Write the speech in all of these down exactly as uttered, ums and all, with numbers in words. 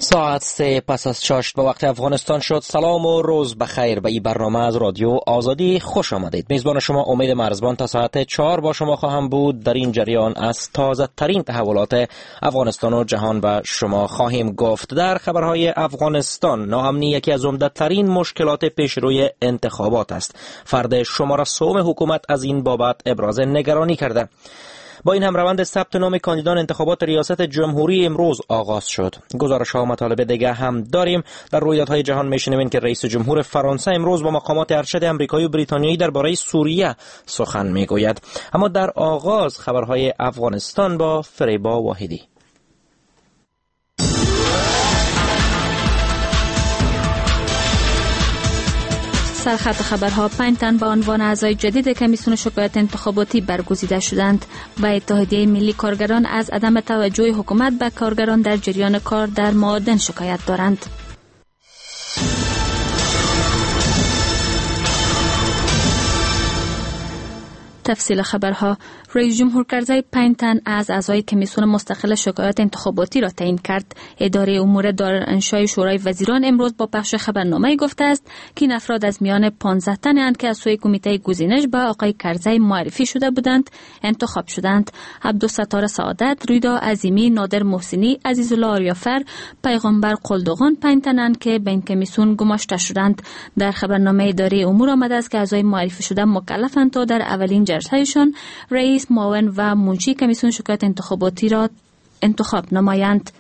ساعت سه پس از چاشت به وقت افغانستان شد. سلام و روز بخیر به این برنامه از رادیو آزادی خوش آمدید. میزبان شما امید مرزبان تا ساعت چهار با شما خواهم بود. در این جریان از تازه ترین تحولات افغانستان و جهان به شما خواهیم گفت. در خبرهای افغانستان، ناامنی یکی از عمده ترین مشکلات پیشروی انتخابات است. فرد شماره سوم حکومت از این بابت ابراز نگرانی کرده. با این هم روند ثبت نام کاندیدان انتخابات ریاست جمهوری امروز آغاز شد. گزارش ها و مطالب دیگه هم داریم. در رویدادهای جهان میشنوین که رئیس جمهور فرانسه امروز با مقامات ارشد آمریکایی و بریتانیایی درباره سوریه سخن میگوید. اما در آغاز خبرهای افغانستان با فریبا واحدی. سرخط خبرها: پنج تن به عنوان اعضای جدید کمیسیون شکایت انتخاباتی برگزیده شدند و اتحادیه ملی کارگران از عدم توجه حکومت به کارگران در جریان کار در معادن شکایت دارند. تفصیل خبرها: رئیس جمهور کرزی پنج تن از اعضای کمیسیون مستقل شکایات انتخاباتی را تعیین کرد. اداره امور دارالانشای شورای وزیران امروز با پخش خبرنامه گفته است که این افراد از میان پانزده تن اند که از سوی کمیته گزینش به آقای کرزی معرفی شده بودند انتخاب شدند. عبدالستار سعادت، ریدا عظیمی، نادر محسنی، عزیزالله آریافر، پیغمبر قلدوغان پنج تن اند که به این کمیسیون گماشته شدند. در خبرنامه اداره امور آمده است که اعضای معرفی شده مکلفند تا در اولین جلسه‌شان رئیس، معاون و منشی کمیسیون شکایت انتخاباتی را انتخاب نمایند.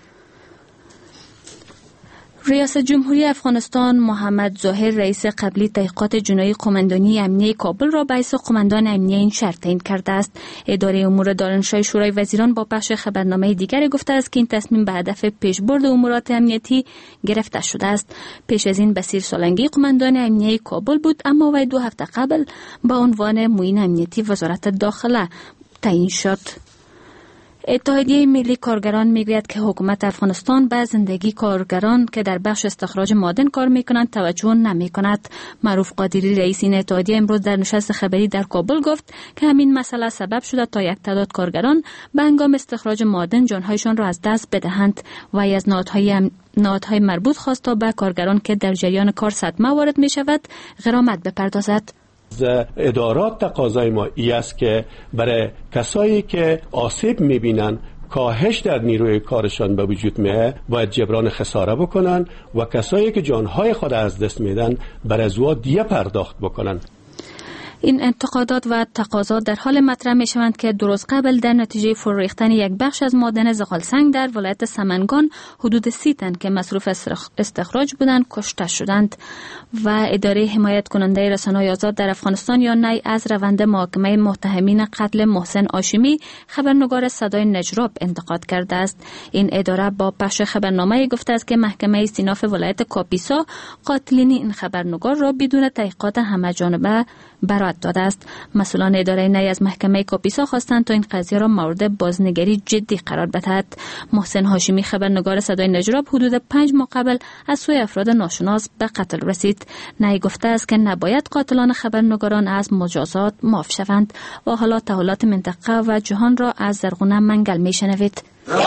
ریاست جمهوری افغانستان محمد ظاهر رئیس قبلی تحقیقات جنایی قماندانی امنیه کابل را به حیث قماندان امنیه این شهر تعیین کرده است. اداره امور دارالانشای شورای وزیران با پخش خبرنامه دیگر گفته است که این تصمیم به هدف پیشبرد امورات امنیتی گرفته شده است. پیش از این بصیر سالنگی قماندان امنیه کابل بود، اما وی دو هفته قبل به عنوان معین امنیتی وزارت داخله تعیین شد. اتحادیه ملی کارگران میگوید که حکومت افغانستان به زندگی کارگران که در بخش استخراج معادن کار میکنند توجه نمیکند. معروف قادری رئیس این اتحادیه امروز در نشست خبری در کابل گفت که همین مسئله سبب شده تا یک تعداد کارگران به هنگام استخراج معادن جانهایشان را از دست بدهند. وی از نهادهای نهادهای مربوط خواست تا به کارگران که در جریان کار صدمه وارد می شود غرامت بپردازد. ادارات تقاضای ما ای است که برای کسایی که آسیب میبینن کاهش در نیروی کارشان به وجود میه باید جبران خساره بکنن و کسایی که جانهای خود از دست میدن برای ازوا دیه پرداخت بکنن. این انتقادات و تقاضا در حال مطرح می شوند که دو روز قبل در نتیجه فرو ریختن یک بخش از معادن زغالسنگ در ولایت سمنگان حدود سی تن که مصروف استخراج بودند کشته شدند. و اداره حمایت کننده رسانه‌های آزاد در افغانستان یا نی از روند محاکمه متهمین قتل محسن هاشمی خبرنگار صدای نجراب انتقاد کرده است. این اداره با پخش خبرنامه گفته است که محکمه استیناف ولایت کاپیسا قاتلین این خبرنگار را بدون تحقیقات همه‌جانبه برات داده است. مسئولان اداره نی از محکمه کاپیسا خواستند تا این قضیه را مورد بازنگری جدی قرار بدهد. محسن هاشمی خبرنگار صدای نجراب حدود پنج ماه قبل از سوی افراد ناشناس به قتل رسید. نی گفته است که نباید قاتلان خبرنگاران از مجازات معاف شوند. و حالا تحولات منطقه و جهان را از زرغونه منگل میشنوید.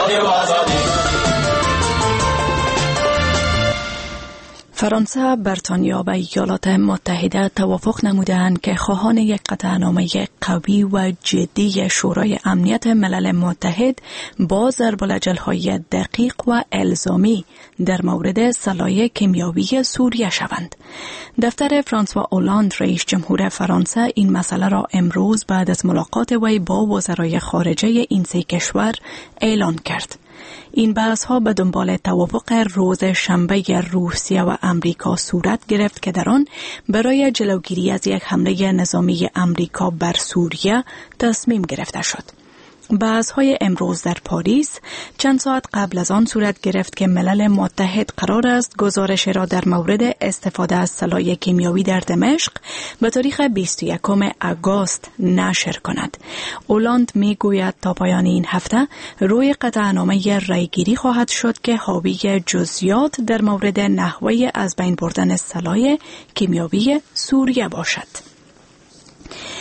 فرانسه، بریتانیا و ایالات متحده توافق نمودند که خواهان یک قطعنامه قوی و جدی شورای امنیت ملل متحد با ضرب‌الاجل‌های دقیق و الزامی در مورد سلاح کیمیایی سوریه شوند. دفتر فرانسوا اولاند رئیس جمهور فرانسه این مسئله را امروز بعد از ملاقات وی با وزرای خارجه این سه کشور اعلان کرد. این بحث ها به دنبال توافق روز شنبه روسیه و امریکا صورت گرفت که در آن برای جلوگیری از یک حمله نظامی امریکا بر سوریه تصمیم گرفته شد. بحث‌های امروز در پاریس چند ساعت قبل از آن صورت گرفت که ملل متحد قرار است گزارش را در مورد استفاده از سلاح کیمیایی در دمشق به تاریخ بیست و یکم آگوست نشر کند. اولاند میگوید تا پایان این هفته روی قطعنامه رایگیری خواهد شد که حاوی جزئیات در مورد نحوه از بین بردن سلاح کیمیایی سوریه باشد.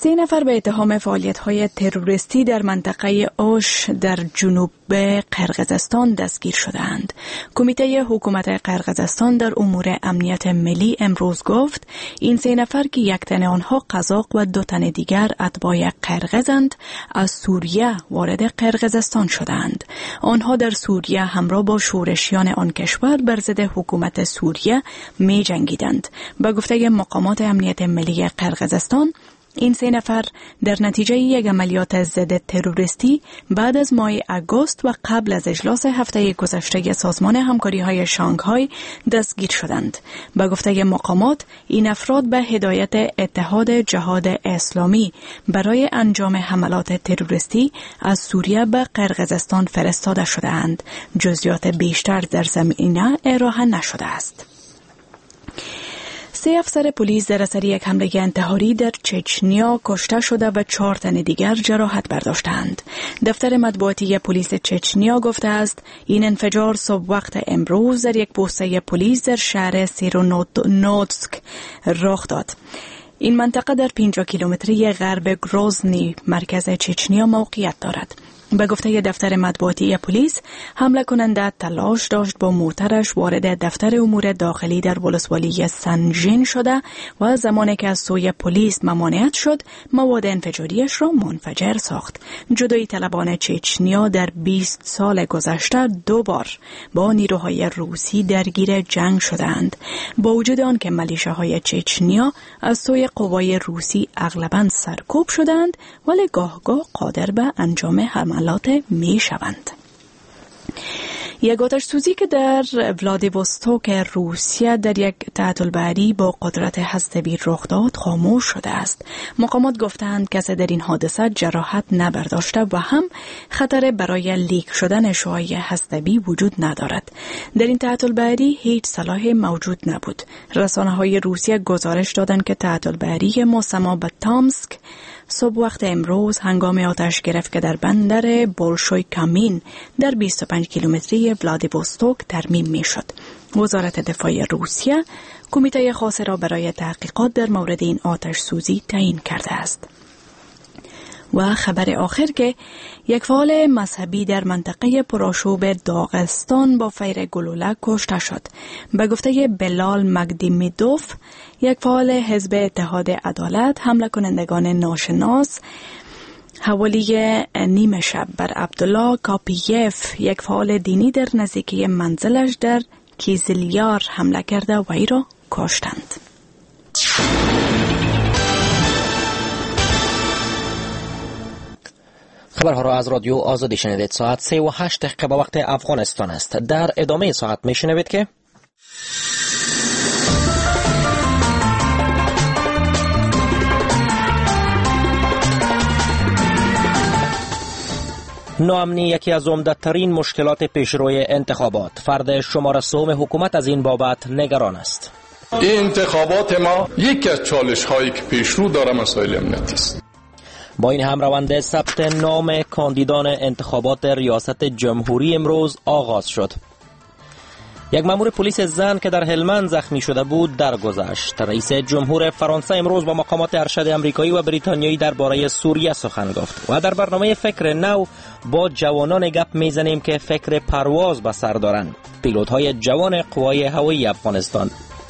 سه نفر به اتهام فعالیت‌های تروریستی در منطقه اوش در جنوب قرقیزستان دستگیر شدند. کمیته حکومت قرقیزستان در امور امنیت ملی امروز گفت این سه نفر که یک تن آنها قزاق و دو تن دیگر اتباع قرقیزند از سوریه وارد قرقیزستان شدند. آنها در سوریه همراه با شورشیان آن کشور بر ضد حکومت سوریه می جنگیدند. به گفته مقامات امنیت ملی قرقیزستان این سه نفر در نتیجه یک عملیات ضد تروریستی بعد از ماه آگوست و قبل از اجلاس هفته گذشته سازمان همکاری‌های شانگهای دستگیر شدند. به گفته مقامات این افراد به هدایت اتحاد جهاد اسلامی برای انجام حملات تروریستی از سوریه به قرقیزستان فرستاده شده‌اند. جزئیات بیشتر در زمینه ارائه نشده است. سه افسر پلیس در اثر یک حمله انتحاری در چچنیا کشته شده و چهار تن دیگر جراحت برداشتند. دفتر مطبوعاتی پلیس چچنیا گفته است این انفجار صبح وقت امروز در یک پوسته پلیس در شهر سیرونوتسک رخ داد. این منطقه در پنجاه کیلومتری غرب گروزنی مرکز چچنیا موقعیت دارد. به گفته دفتر مطبوعاتی پلیس حمله کننده تلاش داشت با موترش وارد دفتر امور داخلی در ولسوالی سنجین شده و زمانی که از سوی پلیس ممانعت شد مواد انفجاریش را منفجر ساخت. جدایی طلبان چچنیا در بیست سال گذشته دو بار با نیروهای روسی درگیر جنگ شدند. با وجود آن که ملیشه‌های چچنیا از سوی قوای روسی اغلباً سرکوب شدند ولی گاه گاه قادر به انجام حملات می شوند. یک آتش سوزی که در ولادیوستوک روسیه در یک تعطیل بحری با قدرت هسته‌ای رخ داد خاموش شده است. مقامات گفتند کسی در این حادثه جراحت نبرداشته و هم خطر برای لیک شدن شعاع هسته‌ای وجود ندارد. در این تعطیل بحری هیچ سلاح موجود نبود. رسانه‌های روسیه گزارش دادند که تعطیل بحری مسمى به تامسک صبح وقت امروز هنگام آتش گرفت که در بندر بولشوی کامین در بیست و پنج کیلومتری ولادیوستوک ترمیم می شد. وزارت دفاع روسیه کمیته خاص را برای تحقیقات در مورد این آتش سوزی تعیین کرده است. و خبر آخر که یک فعال مذهبی در منطقه پرآشوب داغستان با فیر گلوله کشته شد. به گفته بلال مگدیمیدوف، یک فعال حزب اتحاد عدالت، حمله کنندگان ناشناس حوالی نیمه شب بر عبدالله کاپیف، یک فعال دینی، در نزدیکی منزلش در کیزلیار حمله کرده و ای را کشتند. خبرها را از رادیو آزادی شنیدید. ساعت سه و هشت دقیقه به وقت افغانستان است. در ادامه ساعت می شنوید که ناامنی یکی از عمده‌ترین مشکلات پیشروی انتخابات. فرد شماره سوم حکومت از این بابت نگران است. این انتخابات ما یکی از چالش هایی که پیشرو داره مسائل امنیتی است. با این هم روند ثبت نام کاندیدان انتخابات ریاست جمهوری امروز آغاز شد. یک مأمور پلیس زن که در هلمند زخمی شده بود درگذشت. رئیس جمهور فرانسه امروز با مقامات ارشد آمریکایی و بریتانیایی درباره سوریه سخن گفت. و در برنامه فکر نو با جوانان گپ میزنیم که فکر پرواز به سر دارند. پیلوت‌های جوان قوای هوایی افغانستان.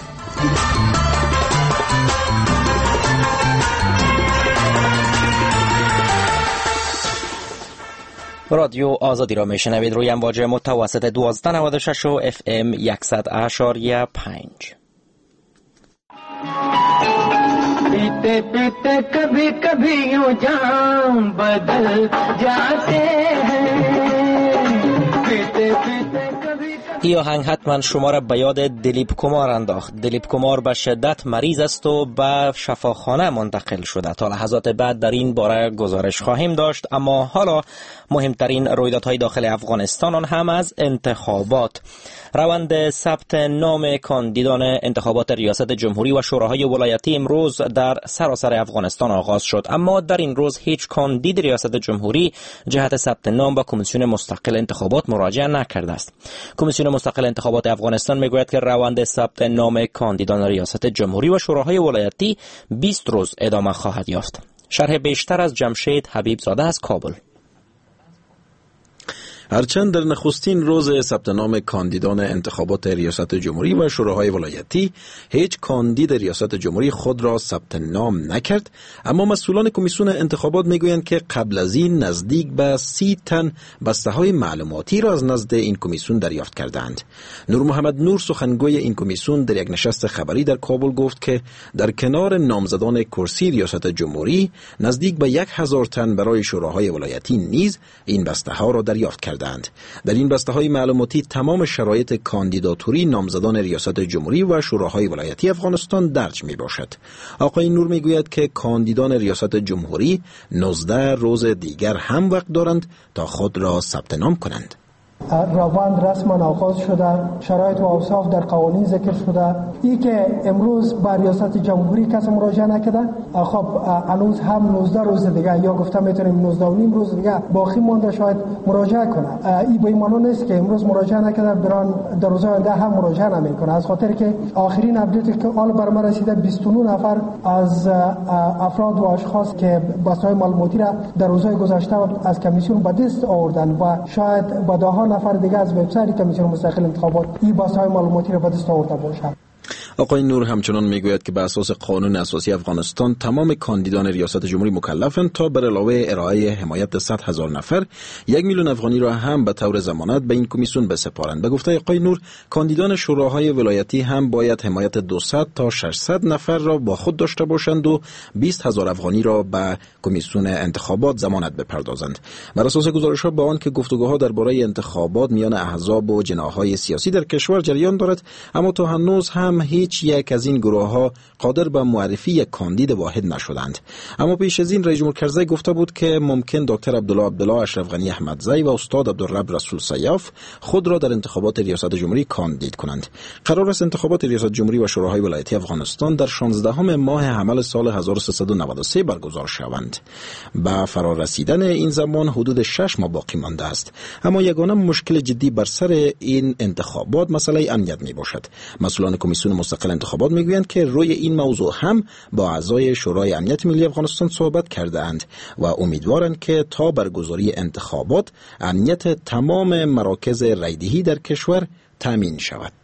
رادیو آزادی را میشنوید روی امواج متوسط دوازده نود و شش و اف ام صد اشاریه پنج. پیتے پیتے کبھی کبھی یوں جام بدل جاتے ہیں پیتے پیتے کبھی. این آهنگ حتما شما را به یاد دلیپ کمار انداخت. دلیپ کمار به شدت مریض است و به شفاخانه منتقل شده. تا لحظات بعد در این باره گزارش خواهیم داشت. اما حالا مهمترین رویدادهای داخل افغانستان، آن هم از انتخابات. روند ثبت نام کاندیدان انتخابات ریاست جمهوری و شوراهای ولایتی امروز در سراسر افغانستان آغاز شد. اما در این روز هیچ کاندید ریاست جمهوری جهت ثبت نام به کمیسیون مستقل انتخابات مراجعه نکرده است. کمیسیون مستقل انتخابات افغانستان میگوید که روند ثبت نام کاندیدان ریاست جمهوری و شوراهای ولایتی بیست روز ادامه خواهد یافت. شرح بیشتر از جمشید حبیب زاده از کابل. هرچند در نخستین روز ثبت نام کاندیدان انتخابات ریاست جمهوری و شوراهای ولایتی هیچ کاندید ریاست جمهوری خود را ثبت نام نکرد، اما مسئولان کمیسیون انتخابات میگویند که قبل از این نزدیک به سی تن بسته های معلوماتی را از نزد این کمیسیون دریافت کردند. نور محمد نور سخنگوی این کمیسیون در یک نشست خبری در کابل گفت که در کنار نامزدان کرسی ریاست جمهوری نزدیک به یک هزار تن برای شوراهای ولایتی نیز این بسته ها را دریافت کردند. در این بسته های معلوماتی تمام شرایط کاندیداتوری نامزدان ریاست جمهوری و شوراهای ولایتی افغانستان درج می باشد. آقای نور می گوید که کاندیدان ریاست جمهوری نوزده روز دیگر هم وقت دارند تا خود را ثبت نام کنند. روند رسما آغاز شده، شرایط و اوصاف در قوانین ذکر شده. ای که امروز با ریاست جمهوری کسی مراجعه نکرده، خب هنوز هم نوزده روز دیگه یا گفتم میتونیم نوزده و نیم روز دیگه باقی مونده شاید مراجعه کنه. ای به این معنی نیست که امروز مراجعه نکرده بران در روز آینده هم مراجعه نمیکنه، از خاطر که آخرین اپدیتی که حال بر ما رسیده بیست و نه نفر از افراد و اشخاص که بسای معلوماتی را در روزهای گذشته از کمیسیون به دست آوردن و شاید با داها نفر دیگه از وبسایت کمیسیون مستقل انتخابات این باسهای معلوماتی را به دست آورده باشد. آقای نور همچنان میگوید که به اساس قانون اساسی افغانستان تمام کاندیدان ریاست جمهوری مکلفند تا بر علاوه ارائه حمایت صد هزار نفر یک میلیون افغانی را هم به طور ضمانت به این کمیسیون بسپارند. به گفته آقای نور کاندیدان شوراهای ولایتی هم باید حمایت دویست تا ششصد نفر را با خود داشته باشند و بیست هزار افغانی را به کمیسیون انتخابات ضمانت بپردازند. بر اساس گزارش‌ها با آن که گفتگوها درباره انتخابات میان احزاب و جناح‌های سیاسی در کشور جریان دارد، اما تا هنوز هم هیچ یک از این گروه ها قادر به معرفی یک کاندید واحد نشدند. اما پیش از این رئیس جمهور کرزی گفته بود که ممکن دکتر عبدالله عبدالله، اشرف غنی احمدزی و استاد عبدالرب رسول سیاف خود را در انتخابات ریاست جمهوری کاندید کنند. قرار است انتخابات ریاست جمهوری و شوراهای ولایتی افغانستان در شانزدهم ماه حمل سال هزار و سیصد و نود و سه برگزار شوند. با فرا رسیدن این زمان حدود شش ماه باقی مانده است، اما یگانه مشکل جدی بر سر این انتخابات مسئله امنیت می باشد. مسئولان کمیسیون مستقل انتخابات میگویند که روی این موضوع هم با اعضای شورای امنیت ملی افغانستان صحبت کرده اند و امیدوارند که تا برگزاری انتخابات امنیت تمام مراکز رایدهی در کشور تامین شود.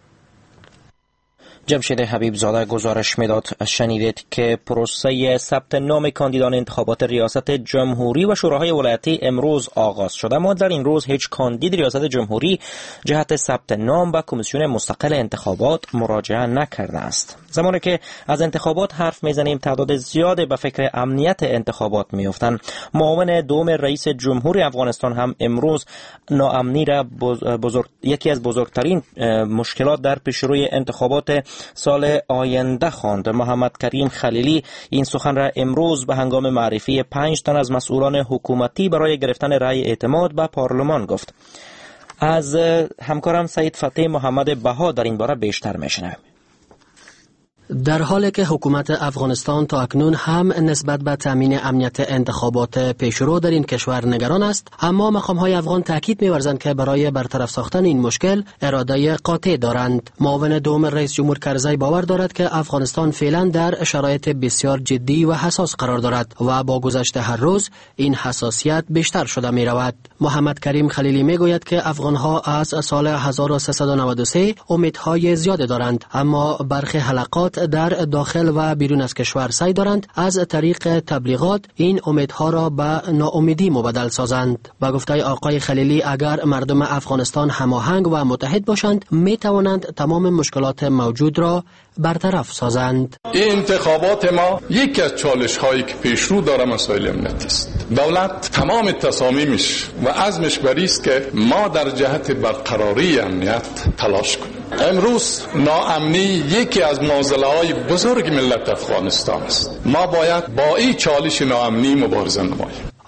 جمشید حبیب زاده گزارش میداد. شنیدید که پروسه ثبت نام کاندیدان انتخابات ریاست جمهوری و شوراهای ولایتی امروز آغاز شده، اما در این روز هیچ کاندید ریاست جمهوری جهت ثبت نام به کمیسیون مستقل انتخابات مراجعه نکرده است. زمانی که از انتخابات حرف میزنیم تعداد زیادی به فکر امنیت انتخابات میافتند. معاون دوم رئیس جمهوری افغانستان هم امروز ناامنی را بزرگ... یکی از بزرگترین مشکلات در پیشروی انتخابات سال آینده خواند. محمد کریم خلیلی این سخن را امروز به هنگام معرفی پنج تن از مسئولان حکومتی برای گرفتن رأی اعتماد به پارلمان گفت. از همکارم سید فتح محمد بها در این باره بیشتر میشنویم. در حالی که حکومت افغانستان تا اکنون هم نسبت به تامین امنیت انتخابات پیشرو در این کشور نگران است، اما مقام‌های افغان تاکید می‌ورزند که برای برطرف ساختن این مشکل اراده قاطع دارند. معاون دوم رئیس جمهور کرزی باور دارد که افغانستان فعلا در شرایط بسیار جدی و حساس قرار دارد و با گذشت هر روز این حساسیت بیشتر شده می‌رود. محمد کریم خلیلی می‌گوید که افغان‌ها از سال هزار و سیصد و نود و سه امیدهای زیاد دارند، اما برخی حلقات در داخل و بیرون از کشور سعی دارند از طریق تبلیغات این امیدها را به ناامیدی مبدل سازند. با گفته آقای خلیلی اگر مردم افغانستان هماهنگ و متحد باشند می توانند تمام مشکلات موجود را برطرف سازند. این انتخابات ما یکی از چالش هایی که پیش رو داره مسائل امنیتی است. دولت تمام تصامیمش و عزمش بر است که ما در جهت برقراری امنیت تلاش کنیم. امروز ناامنی یکی از معضله های بزرگ ملت افغانستان است. ما باید با این چالش ناامنی مبارزه نماییم.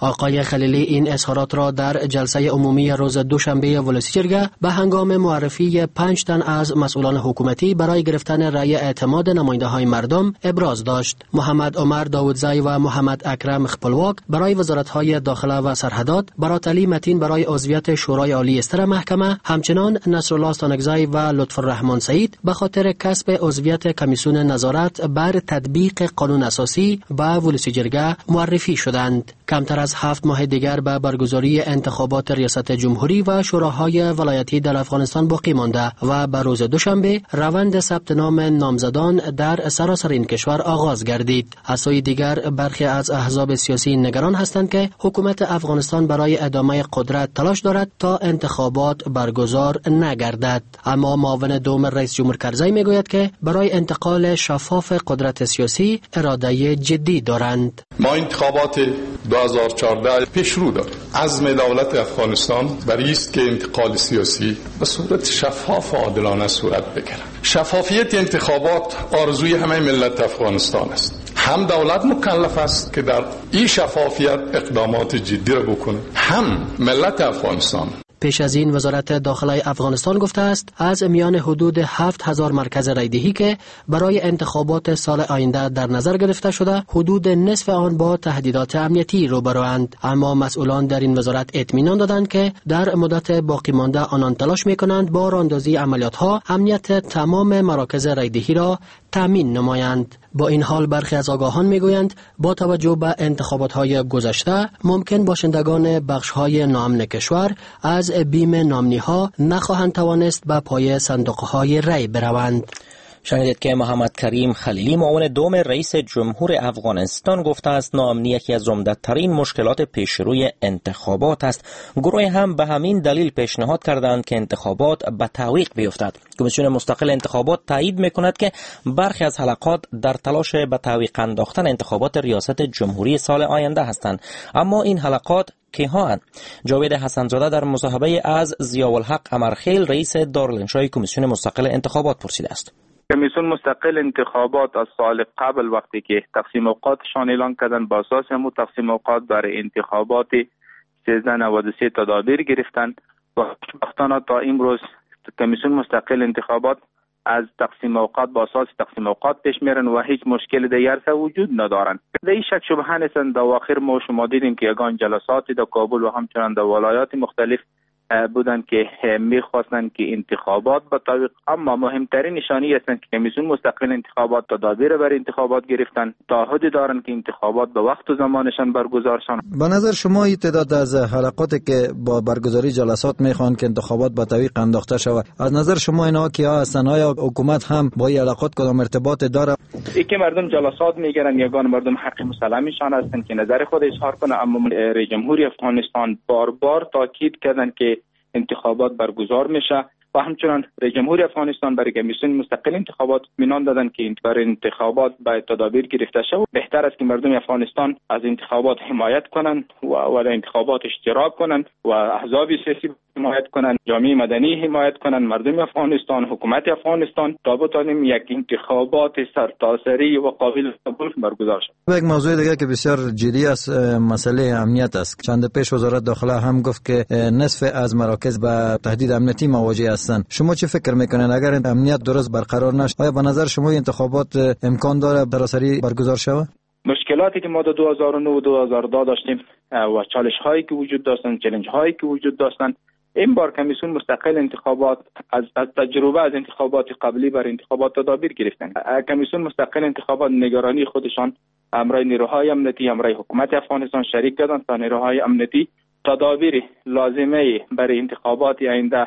آقای خلیلی این اظهارات را در جلسه عمومی روز دوشنبه ولسی جرگه به هنگام معرفی پنج تن از مسئولان حکومتی برای گرفتن رأی اعتماد نماینده‌های مردم ابراز داشت. محمد عمر داودزی و محمد اکرم خپلواک برای وزارت‌های داخله و سرحدات، برات علی متین برای عضویت شورای عالی استر محکمه، همچنان نصرالله ستانکزی و لطفالرحمن سعید به خاطر کسب عضویت کمیسیون نظارت بر تطبیق قانون اساسی و ولسی جرگه معرفی شدند. کمتر از هفت ماه دیگر به برگزاری انتخابات ریاست جمهوری و شوراهای ولایتی در افغانستان باقی مانده و به روز دوشنبه روند ثبت نام نامزدان در سراسر این کشور آغاز گردید. از سوی دیگر برخی از احزاب سیاسی نگران هستند که حکومت افغانستان برای ادامه قدرت تلاش دارد تا انتخابات برگزار نگردد. اما معاون دوم رئیس جمهور کرزی میگوید که برای انتقال شفاف قدرت سیاسی اراده جدی دارند. ما انتخابات دو هزار و چهارده پیش رو داریم. عزم دولت افغانستان بر است که انتقال سیاسی به صورت شفاف و عادلانه صورت بگیرد. شفافیت انتخابات آرزوی همه ملت افغانستان است. هم دولت مکلف است که در این شفافیت اقدامات جدی را بکنه، هم ملت افغانستان. پیش از این وزارت داخله افغانستان گفته است از میان حدود هفت هزار مرکز رایدهی که برای انتخابات سال آینده در نظر گرفته شده، حدود نصف آن با تهدیدات امنیتی روبروند. اما مسئولان در این وزارت اطمینان دادند که در مدت باقی مانده آنان تلاش می‌کنند با راهاندازی عملیات‌ها امنیت تمام مراکز رایدهی را تامین نمایند. با این حال برخی از آگاهان میگویند با توجه به انتخابات‌های گذشته ممکن باشندگان بخش‌های ناامن کشور از بیم نامنی‌ها نخواهند توانست به پای صندوق‌های رای بروند. شنیدید که محمد کریم خلیلی معاون دوم رئیس جمهور افغانستان گفته است ناامنی یکی از عمده‌ترین مشکلات پیشروی انتخابات است. گروه هم به همین دلیل پیشنهاد کردند که انتخابات به تعویق بیفتد. کمیسیون مستقل انتخابات تایید می‌کند که برخی از حلقات در تلاش به تعویق انداختن انتخابات ریاست جمهوری سال آینده هستند، اما این حلقات کی ها؟ جاوید حسن‌زاده در مصاحبه از ضیاءالحق امرخیل رئیس دارالانشای کمیسیون مستقل انتخابات پرسیده است. کمیسیون مستقل انتخابات از سال قبل وقتی که تقسیم اوقاتشان اعلان کردن، با اساس همون تقسیم اوقات برای انتخابات سیزده نود و سه تدابیر گرفتن و خوشبختانه تا امروز کمیسیون مستقل انتخابات از تقسیم اوقات با اساس تقسیم اوقات پیش میرن و هیچ مشکل دیگر وجود ندارن. در این شک شبهه نیستن. در آخر ما شما دیدیم که یگان جلسات در کابل و همچنان در ولایات مختلف بودن که میخواستن که انتخابات به تعویق، اما مهمترین نشانی هستند که کمیسیون مستقل انتخابات تدابیر برای انتخابات گرفتن، تعهد دارن که انتخابات به وقت و زمانشان برگزار شون. به نظر شما این تعداد از حلقاتی که با برگزاری جلسات میخوان که انتخابات به تعویق انداخته شود، از نظر شما اینا کیا هستن؟ آیا حکومت هم با این حلقات کدام ارتباط داره؟ ای که مردم جلسات میگیرن، یگان مردم حق مسلمشان هستند که نظر خود اظهار کنه، اما رئیس جمهوری افغانستان بار بار تاکید کردن که انتخابات برگزار میشه و همچنان رئیس جمهوری افغانستان برای کمیسیون مستقل انتخابات اطمینان دادن که برای انتخابات باید تدابیر گرفته شود. بهتر است که مردم افغانستان از انتخابات حمایت کنند و و در انتخابات اشتراک کنند و احزاب سیاسی حمایت کنند، جامعه مدنی حمایت کنند، مردم افغانستان، حکومت افغانستان تا بتوانیم یک انتخابات سرتاسری و قابل قبول برگزار شود. یک موضوع دیگه که بسیار جدی است مسئله امنیت است. چند پیش وزارت داخله هم گفت که نصف از مراکز با تهدید امنیتی مواجه هستند. شما چه فکر میکنین اگر امنیت درست برقرار نشه، آیا به نظر شما انتخابات امکان داره سراسری برگزار شود؟ مشکلاتی که ما در دو هزار و نه و دو هزار و ده داشتیم و چالش هایی که وجود داشتن، چالش هایی که وجود داشتن، این بار کمیسیون مستقل انتخابات از, از تجربه از انتخابات قبلی بر انتخابات تدابیر گرفتن. کمیسیون مستقل انتخابات نگرانی خودشان امرای نیروهای امنیتی، امرای حکومت افغانستان شریک کردند تا نیروهای امنیتی تدابیر لازمه برای انتخابات آینده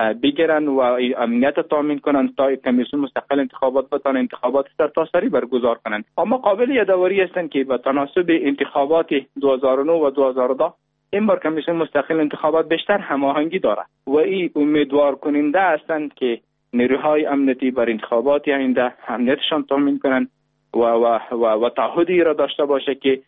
بگیرن و امنیت تامین کنند تا کمیسیون مستقل انتخابات بتوان انتخابات سرتاسری برگزار کنند. اما قابل یادآوری هستند که به تناسب انتخابات دو هزار و نه و دو هزار و ده این بار کمیسیون مستقل انتخابات بیشتر هماهنگی دارد و این امیدوار کننده هستند که نیروهای امنیتی بر انتخابات آینده امنیتشان تامین کنند و و و, و تعهدی را داشته باشه که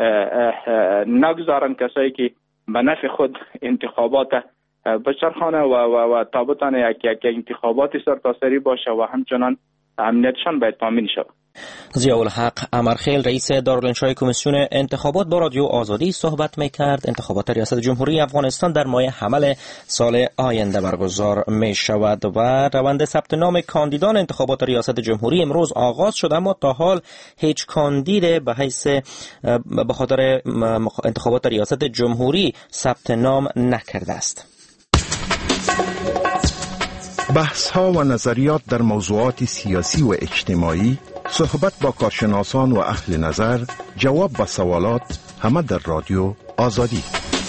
نگذارن کسایی که به نفع خود انتخابات بچرخانه و و و تابوتان یک یک انتخابات سرتاسری باشه و همچنان امنیتشان باید تامین شود. ضیاءالحق امرخیل رئیس دارالانشای کمیسیون انتخابات با رادیو آزادی صحبت می‌کرد. انتخابات ریاست جمهوری افغانستان در ماه حمل سال آینده برگزار می‌شود و روند ثبت نام کاندیدان انتخابات ریاست جمهوری امروز آغاز شد، اما تا حال هیچ کاندید به حیث به خاطر انتخابات ریاست جمهوری ثبت نام نکرده است. بحث ها و نظریات در موضوعات سیاسی و اجتماعی، صحبت با کارشناسان و اهل نظر، جواب به سوالات، همه در رادیو آزادی.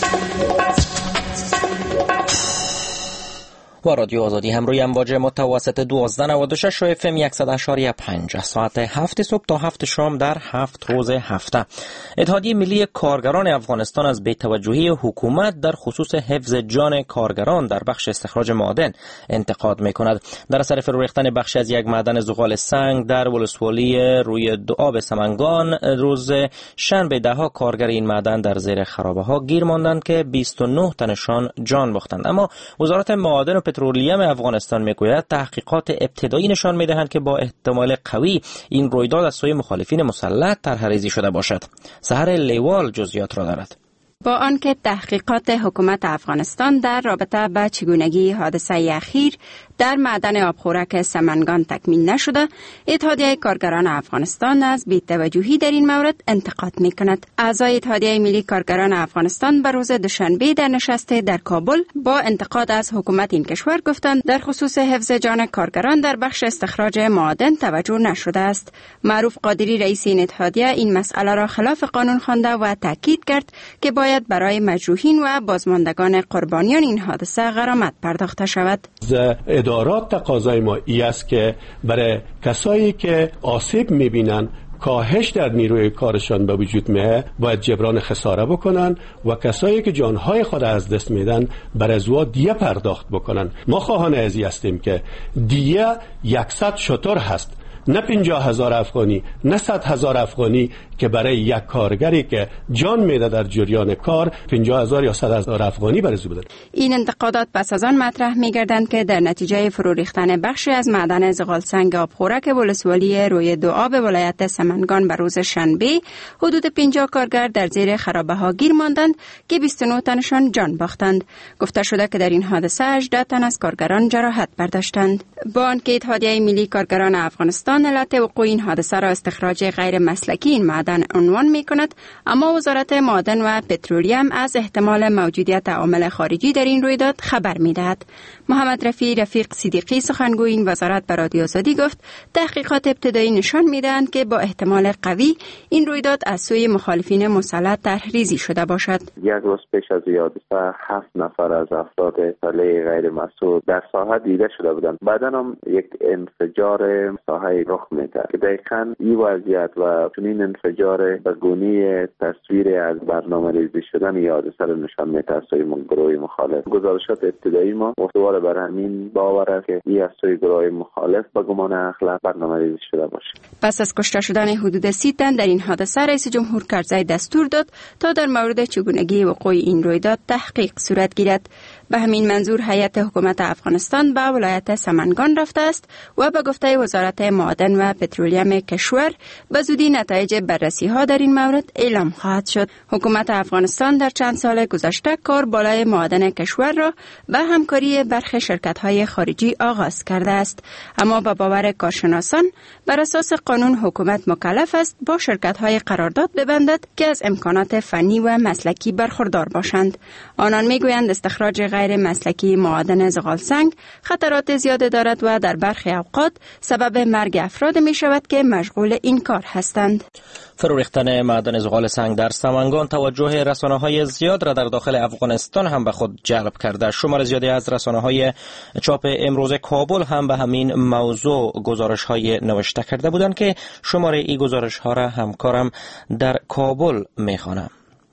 و رادیو آزادی هم روی امواج متوسط دوازده نود و شش و اف ام صد و اشاری پنج ساعت هفت صبح تا هفت شام در هفت روز هفته. اتحادیه ملی کارگران افغانستان از بی‌توجهی حکومت در خصوص حفظ جان کارگران در بخش استخراج معادن انتقاد می‌کند. در اثر فرو ریختن بخشی از یک معدن زغال سنگ در ولسوالی روی دو آب سمنگان روز شنبه ده‌ها کارگر این معدن در زیر خرابه‌ها گیر ماندند که بیست و نه تنشان جان باختند. اما وزارت معادن و پترولیم افغانستان میگوید تحقیقات ابتدایی نشان میدهند که با احتمال قوی این رویداد از سوی مخالفین مسلح طرح‌ریزی شده باشد. سحر لیوال جزئیات را دارد. با آنکه تحقیقات حکومت افغانستان در رابطه با چگونگی حادثه اخیر در معدن آبخورک سمنگان تکمیل نشده، اتحادیه کارگران افغانستان از بی‌توجهی در این مورد انتقاد می‌کند. اعضای اتحادیه ملی کارگران افغانستان به روز دوشنبه در نشست در کابل با انتقاد از حکومت این کشور گفتند در خصوص حفظ جان کارگران در بخش استخراج معادن توجه نشده است. معروف قادری رئیس این اتحادیه این مسئله را خلاف قانون خوانده و تاکید کرد که باید برای مجروحین و بازماندگان قربانیان این حادثه غرامت پرداخته شود. ادارات تقاضای ما ای است که برای کسایی که آسیب میبینن کاهش در نیروی کارشان به وجود میه باید جبران خساره بکنن و کسایی که جانهای خود از دست میدن بر از او دیه پرداخت بکنن. ما خواهان ازی هستیم که دیه یکصد شتر هست، نه پنجاه هزار افغانی، نه صد هزار افغانی که برای یک کارگری که جان میده در جریان کار پنجاه هزار یا صد هزار افغانی برزو بدن. این انتقادات پس از آن مطرح میگردند که در نتیجه فرو ریختن بخشی از معدن زغال سنگ آبخورک ولسوالی روی دو آب ولایت سمنگان به روز شنبه حدود پنجاه کارگر در زیر خرابه ها گیر ماندند که بیست و نه تنشان جان باختند. گفته شده که در این حادثه هجده تن از کارگران جراحت برداشتند. با آنکه اتحادیه ملی کارگران افغانستان علت وقوع این حادثه را استخراج غیر مسلکی این معدن عنوان می کند، اما وزارت معادن و پترولیم از احتمال موجودیت عامل خارجی در این رویداد خبر می دهد. محمد رفیع رفیق صدیقی سخنگوی این وزارت به رادیو آزادی گفت تحقیقات ابتدایی نشان می دهند که با احتمال قوی این رویداد از سوی مخالفین مسلح طرح‌ریزی شده باشد. یک روز پیش از حادثه هفت نفر از افراد طلای غیر مسئول در ساحه دیده شده بودند. بعدا هم یک انفجار ساحه رخ می‌داد که دقیقاً این وضعیت و چنین انفجار به گونه تصویر از برنامه‌ریزی شدن این حادثه را نشان می‌دهد از سوی گروه مخالف. گزارشات ابتدایی ما استوار بر همین باور است که این از سوی گروه مخالف به گمان اخلاق برنامه‌ریزی شده باشد. پس از کشته شدن حدود سی تن در این حادثه رئیس جمهور کرزی دستور داد تا در مورد چگونگی وقوع این رویداد تحقیق صورت گیرد. به همین منظور هیئت حکومت افغانستان به ولایت سمنگان رفته است و به گفته وزارت معادن و پترولیم کشور به زودی نتایج بررسی ها در این مورد اعلام خواهد شد. حکومت افغانستان در چند سال گذشته کار بالای معادن کشور را به همکاری برخی شرکت های خارجی آغاز کرده است، اما با باور کارشناسان بر اساس قانون حکومت مکلف است با شرکت های قرارداد ببندد که از امکانات فنی و مسلکی برخوردار باشند. آنان میگویند استخراج غیر مسلکی معادن زغال سنگ خطرات زیاده دارد و در برخی اوقات سبب مرگ افراد می شود که مشغول این کار هستند. فرو ریختن معدن زغال سنگ در سمنگان توجه رسانه‌های زیاد را در داخل افغانستان هم به خود جلب کرده. شمار زیادی از رسانه‌های چاپ امروز کابل هم به همین موضوع گزارش‌های نوشته کرده بودند که شمار این گزارش‌ها را همکارم در کابل می‌خوانم.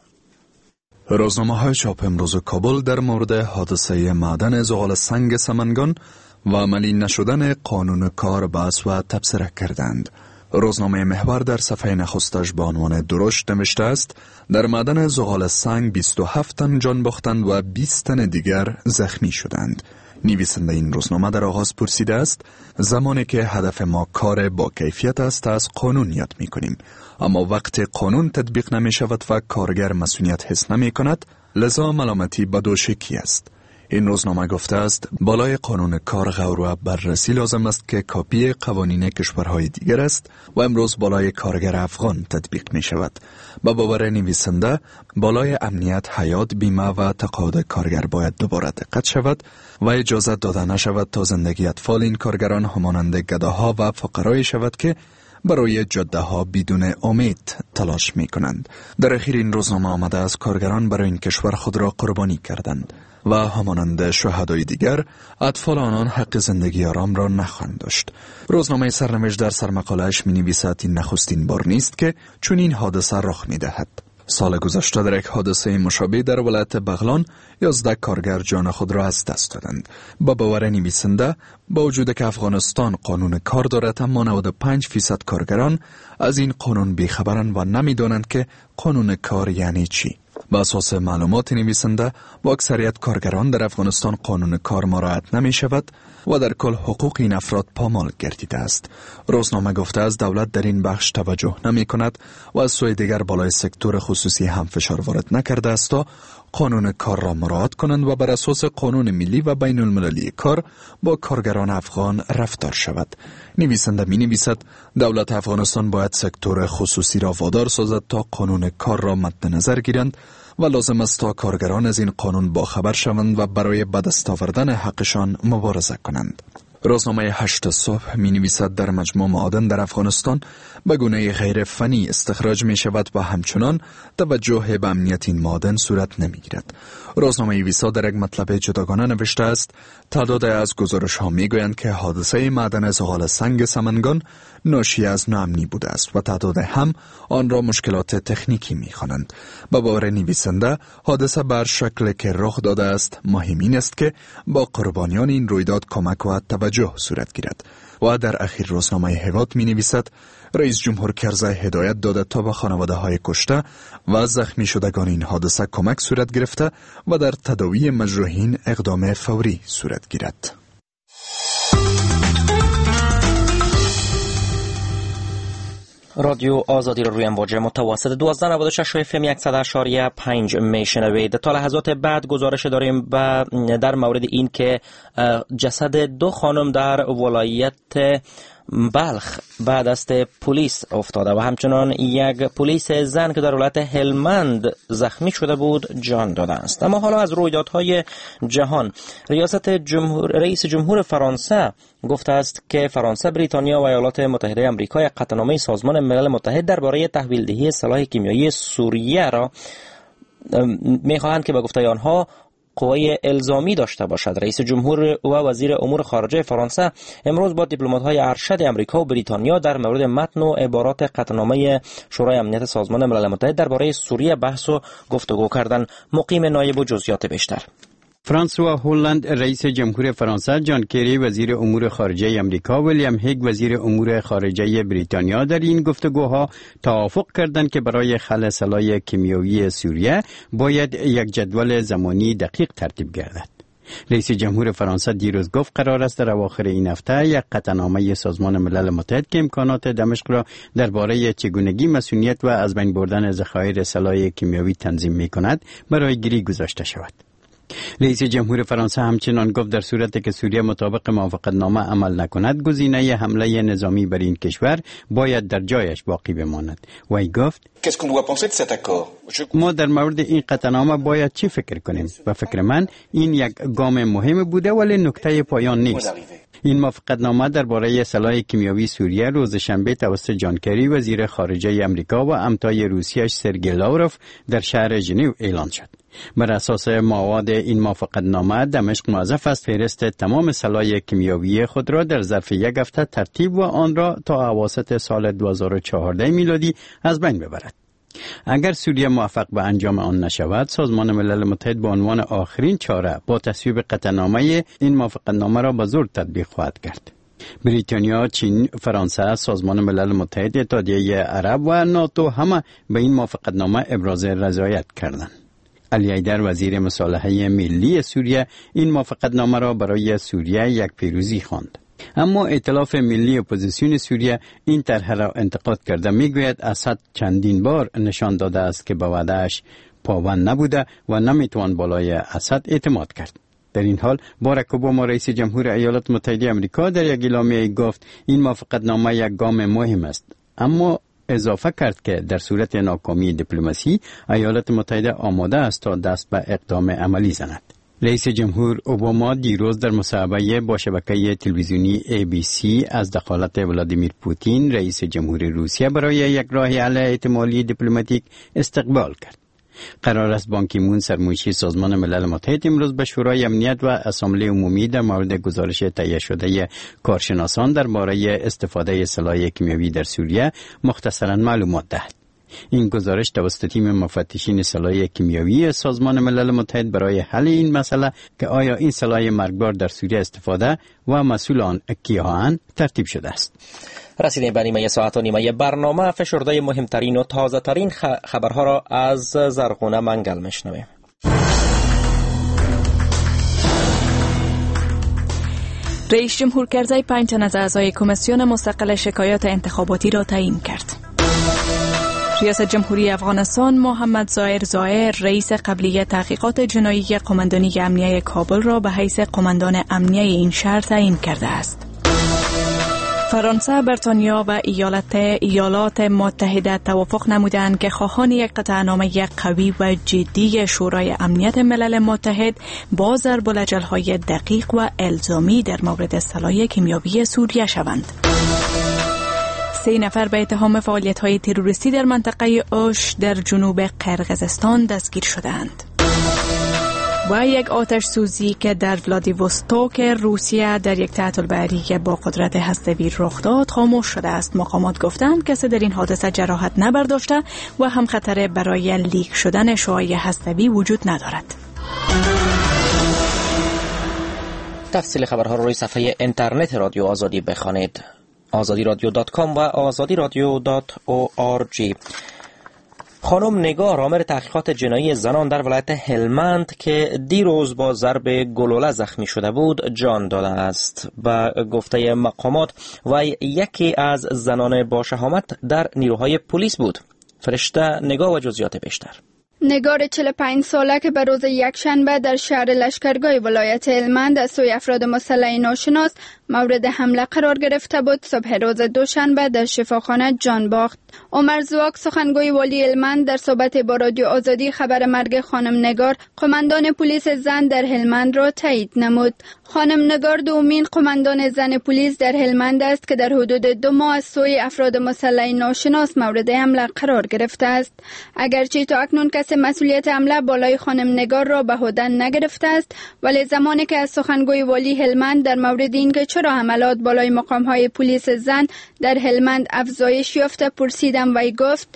روزنامه‌های چاپ امروز کابل در مورد حادثه معدن زغال سنگ سمنگان و عملی نشدن قانون کار بحث و تبصره کردند. روزنامه محور در صفحه نخستش با عنوان درشت نوشته است در معدن زغال سنگ بیست و هفت تن جان باختند و بیست تن دیگر زخمی شدند. نویسنده این روزنامه در آغاز پرسیده است زمانی که هدف ما کار با کیفیت است از قانون یاد می کنیم، اما وقت قانون تطبیق نمی شود و کارگر مسئولیت حس نمی کند، لذا ملامتی بدوشکی است. این روزنامه گفته است بالای قانون کار غور و بررسی لازم است که کاپی قوانین کشورهای دیگر است و امروز بالای کارگر افغان تطبیق می شود. با باور نویسنده بالای امنیت، حیات، بیمه و تقاعد کارگر باید دوباره دقت شود و اجازه داده نشود تا زندگی اطفال این کارگران همانند گداها و فقرای شود که برای جاده ها بدون امید تلاش می کنند. در اخیر این روزنامه آمده از کارگران برای این کشور خود را قربانی کردند و همانند شهدای دیگر اطفال آنان حق زندگی آرام را نخواهند داشت. روزنامه سرنوشت در سرمقاله‌اش می نویسد این نخستین بار نیست که چون این حادثه رخ می دهد. سال گذشته در یک حادثه مشابه در ولایت بغلان یازده کارگر جان خود را از دست دادند. با باور نویسنده با وجود که افغانستان قانون کار دارد، اما نود و پنج فیصد کارگران از این قانون بیخبرند و نمیدانند که قانون کار یعنی چی. با اساس معلومات نویسنده با اکثریت کارگران در افغانستان قانون کار مراعات نمی شود و در کل حقوق این افراد پامال گردیده است. روزنامه گفته است دولت در این بخش توجه نمی کند و از سوی دیگر بالای سکتور خصوصی هم فشار وارد نکرده است تا قانون کار را مراعات کنند و بر اساس قانون ملی و بین المللی کار با کارگران افغان رفتار شود. نویسنده می نویسد دولت افغانستان باید سکتور خصوصی را وادار سازد تا قانون کار را مد نظر گیرند و لازم است تا کارگران از این قانون باخبر شوند و برای به دست آوردن حقشان مبارزه کنند. روزنامه هشت صبح می نویسد در مجموع معادن در افغانستان به گونه غیر فنی استخراج می شود و همچنان توجه به امنیت این معادن صورت نمی گیرد. روزنامه ویسا در یک مطلب جداگانه نوشته است تعداد از گزارش ها می گویند که حادثه معدن زغال سنگ سمنگان ناشی از ناامنی بوده است و تعداد هم آن را مشکلات تکنیکی می خوانند. با باور نویسنده حادثه بر شکل که رخ داده است مهم این است که با قربانیان این رویداد کمک و توجه صورت گیرد. و در اخیر روزنامه هوات می نویسد رئیس جمهور کرزی هدایت داده تا به خانواده های کشته و زخمی شدگان این حادثه کمک صورت گرفته و در تداوی مجروحین اقدام فوری صورت گیرد. رادیو آزادی را روی امواج متوسط دوازده نود و شش اف ام صد و اشاریه پنج میشنوید. تا لحظات بعد گزارش داریم در مورد این که جسد دو خانم در ولایت بلخ بعد دست پلیس افتاده و همچنان یک پلیس زن که در ولایت هلمند زخمی شده بود جان داده است. اما حالا از رویدادهای جهان. ریاست جمهور رئیس جمهور فرانسه گفته است که فرانسه، بریتانیا و ایالات متحده آمریکا یک قطعنامه سازمان ملل متحد درباره تحویل دهی سلاح کیمیایی سوریه را می‌خواهند که به گفته آنها قوای الزامی داشته باشد. رئیس جمهور و وزیر امور خارجه فرانسه امروز با دیپلمات‌های ارشد آمریکا و بریتانیا در مورد متن و عبارات قطعنامه شورای امنیت سازمان ملل متحد درباره سوریه بحث و گفتگو کردند. مقیم نایب و جزئیات بیشتر. فرانسوا هولند رئیس جمهور فرانسه، جان کری وزیر امور خارجه امریکا، ویلیام هیگ وزیر امور خارجه بریتانیا در این گفتگوها توافق کردند که برای خلع سلاح کیمیایی سوریه باید یک جدول زمانی دقیق ترتیب گردد. رئیس جمهور فرانسه دیروز گفت قرار است در اواخر این هفته یک قطعنامه سازمان ملل متحد که امکانات دمشق را درباره چگونگی مسئولیت و از بین بردن ذخایر سلاح کیمیایی تنظیم می‌کند برای گری گذاشته شود. رئیس جمهور فرانسه همچنان گفت در صورتی که سوریه مطابق موافقتنامه عمل نکند، گزینه حمله نظامی بر این کشور باید در جایش باقی بماند. و ای گفت ما در مورد این قطعنامه باید چی فکر کنیم؟ به فکر من این یک گام مهم بوده ولی نکته پایان نیست. این موافقتنامه درباره سلاح کیمیایی سوریه روز شنبه توسط جان کری وزیر خارجه امریکا و همتای روسیه‌اش سرگئی لاوروف در شهر ژنو اعلان شد. بر اساس مواد این موافقتنامه دمشق موظف است فهرست تمام سلاح کیمیایی خود را در ظرف یک هفته ترتیب و آن را تا اواسط سال دو هزار و چهارده میلادی از بین ببرد. اگر سوریه موفق به انجام آن نشود، سازمان ملل متحد به عنوان آخرین چاره با تصویب قطعنامه این موافقتنامه را به زور تطبیق خواهد کرد. بریتانیا، چین، فرانسه، سازمان ملل متحد، اتحادیه عرب و ناتو همه به این موافقتنامه ابراز رضایت کردند. علی ایدر وزیر مصالحه ملی سوریه این موافقتنامه را برای سوریه یک پیروزی خواند. اما ائتلاف ملی اپوزیسیون سوریه این طرح را انتقاد کرده. میگوید اسد چندین بار نشان داده است که به وعده‌اش پابند نبوده و نمیتوان بالای اسد اعتماد کرد. در این حال باراک اوباما رئیس جمهور ایالات متحده آمریکا در یک اعلامیه گفت این موافقتنامه یک گام مهم است، اما اضافه کرد که در صورت ناکامی دیپلماسی ایالات متحده آماده است تا دست به اقدام عملی زند. رئیس جمهور اوباما دیروز در مصاحبه با شبکه تلویزیونی ای بی سی از دخالت ولادیمیر پوتین رئیس جمهور روسیه برای یک راه حل احتمالی دیپلماتیک استقبال کرد. قرار است بان کی مون سرمنشی سازمان ملل متحد امروز به شورای امنیت و اسامبله عمومی در مورد گزارش تهیه شده کارشناسان درباره استفاده سلاح کیمیایی در سوریه مختصراً معلومات دهد. این گزارش توسط تیم مفتشین سلاح کیمیایی سازمان ملل متحد برای حل این مسئله که آیا این سلاح مرگبار در سوریه استفاده و مسئول آن کیهان ترتیب شده است. رسیدیم به نیمه ساعت و نیمه برنامه. فشرده مهمترین و تازه ترین خبرها را از زرغونه منگل میشنویم. رئیس جمهور کرزی پنج تن از اعضای کمیسیون مستقل شکایات انتخاباتی را تعیین کرد. ریاست جمهوری افغانستان محمد ظاهر ظاهر رئیس قبلی تحقیقات جنایی قماندانی امنیه کابل را به حیث قماندان امنیه این شهر تعیین کرده است. فرانسه، بریتانیا و ایالات ایالات متحده توافق نمودند که خواهان یک قطعنامه قوی و جدی شورای امنیت ملل متحد با ضرب الاجل‌های دقیق و الزامی در مورد سلاح کیمیایی سوریه شوند. سه نفر به اتهام فعالیت‌های تروریستی در منطقه اوش در جنوب قرقیزستان دستگیر شدند. و یک آتش سوزی که در ولادیوستوک روسیه در یک تعطیل بحری با قدرت هسته‌ای رخ داد خاموش شده است. مقامات گفتند کسی در این حادثه جراحت نبرداشته و هم خطر برای لیک شدن شعاع هسته‌ای وجود ندارد. تفصیل خبرها روی صفحه اینترنت رادیو آزادی بخوانید. آزادی رادیو دات کام و آزادی رادیو دات او آر جی. خانم نگار عامر تحقیقات جنایی زنان در ولایت هلمند که دیروز با ضرب گلوله زخمی شده بود جان داده است. به گفته مقامات و یکی از زنان با شهامت در نیروهای پلیس بود. فرشته نگاه و جزئیات بیشتر. نگار چهل و پنج ساله که به روز یکشنبه در شهر لشکرگاه ولایت هلمند از سوی افراد مسلح ناشناس مورد حمله قرار گرفته بود، صبح روز دوشنبه در شفاخانه جان باخت. عمر زواک سخنگوی والی هلمند در صحبت با رادیو آزادی خبر مرگ خانم نگار قماندان پلیس زن در هلمند را تایید نمود. خانم نگار دومین قماندان زن پلیس در هلمند است که در حدود دو ماه از سوی افراد مسلح ناشناس مورد حمله قرار گرفته است. اگرچه تا اکنون کسی مسئولیت حمله بالای خانم نگار را به عهده نگرفته است، ولی زمانی که از سخنگوی والی هلمند در مورد اینکه چرا حملات بالای مقام‌های پلیس زن در هلمند افزایش یافته پرسیدم، وی گفت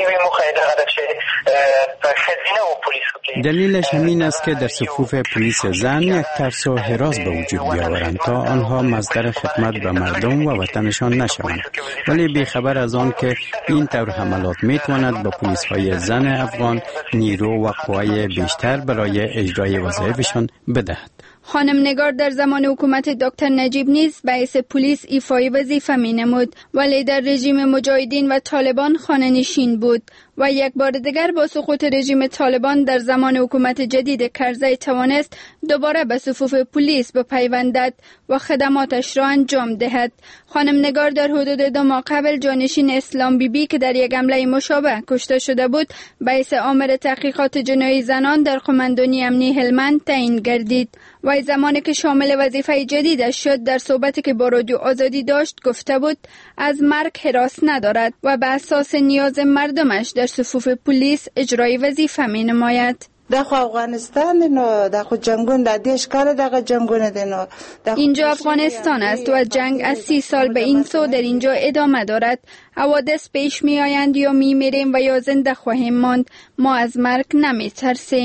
دلیلش همین است که در صفوف پلیس زن یک ترس و هراس به وجود بیاورند تا آنها مصدر خدمت به مردم و وطنشان نشوند، ولی بیخبر از آن که این طور حملات میتواند به پلیس های زن افغان نیرو و قوای بیشتر برای اجرای وظایفشان بدهد. خانم نگار در زمان حکومت دکتر نجیب نیز به حیث پلیس ایفای وظیفه می نمود، ولی در رژیم مجاهدین و طالبان خانه نشین بود و یک بار دیگر با سقوط رژیم طالبان در زمان حکومت جدید کرزی توانست دوباره به صفوف پلیس بپیوندد و خدماتش را انجام دهد. خانم نگار در حدود دو ماه قبل جانشین اسلام بیبی که در یک حمله مشابه کشته شده بود به حیث آمر تحقیقات جنایی زنان در قماندانی امنی هلمند تعیین گردید. و زمانی که شامل وظیفه جدیدش شد در صحبتی که با رادیو آزادی داشت گفته بود از مرگ هراس ندارد و به اساس نیاز مردمش در صفوف پلیس اجرای وظیفه می نماید. داخل افغانستان دینو داخل جنگون در دیش کار داخل جنگون دینو اینجا افغانستان است و جنگ از سی سال به این سو در اینجا ادامه دارد. حوادث پیش می آیند یا می میریم و یا زنده خواهیم ماند. ما از مرگ نمی ترسیم.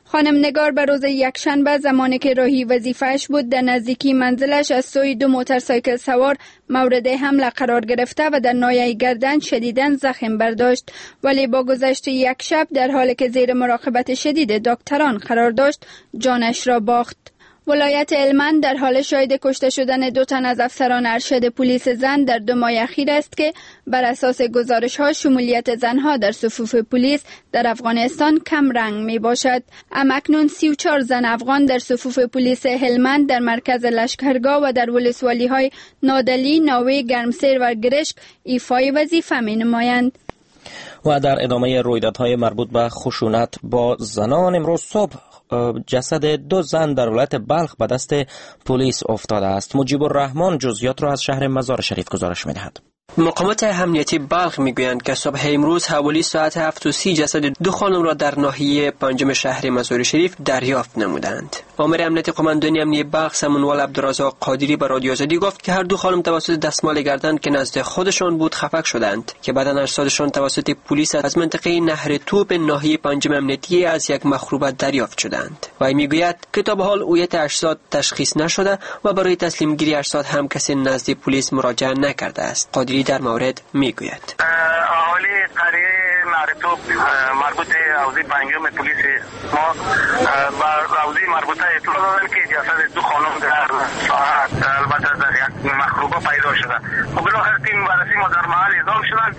خانم نگار به روز یکشنبه زمانی که راهی وظیفه‌اش بود در نزدیکی منزلش از سوی دو موتورسایکل سوار مورد حمله قرار گرفته و در ناحیه گردن شدیداً زخم برداشت، ولی با گذشت یک شب در حالی که زیر مراقبت شدید دکتران قرار داشت جانش را باخت. ولایت هلمند در حال شاهد کشته شدن دو تن از افسران ارشد پلیس زن در دو ماه اخیر است که بر اساس گزارش‌ها شمولیت زنها در صفوف پلیس در افغانستان کم رنگ می باشد. همکنون سی و چهار زن افغان در صفوف پلیس هلمند در مرکز لشکرگاه و در ولسوالی‌های نادلی، ناوه، گرمسیر و گرشک ایفای وظیفه می نمایند. و در ادامه رویدادهای مربوط به خشونت با زنان امروز صبح جسد دو زن در ولایت بلخ به دست پلیس افتاده است. مجیب الرحمن جزئیات را از شهر مزار شریف گزارش می‌دهد. مقامات امنیتی بلخ میگویند که صبح امروز حوالی ساعت هفت و سی جسد دو خانم را در ناحیه پنجم شهر مزار شریف دریافت نمودند. آمر امنیتی قماندانی امنیتی بلخ سمنوال عبدالرزاق قادری به رادیو آزادی گفت که هر دو خانم توسط دستمال گردن که نزد خودشان بود خفک شدند که بعداً اجسادشان توسط پلیس از منطقه نهر توپ ناحیه پنجم امنیتی از یک مخروبه دریافت شدند. وی میگوید که تا به حال هویت اجساد تشخیص نشده و برای تسلیم گیری اجساد هم کسی نزد پلیس مراجعه نکرده است. قادری در مورد میگوید اهالی قریه نهرتوب مربوط حوزه پنجم پلیس ما با حوزه مربوطه اطلاع دادن که جسد دو خانم در ساعت البته در یک مخروبه پیدا شده و بالاخره تیم بررسی ما در محل اعزام شدن.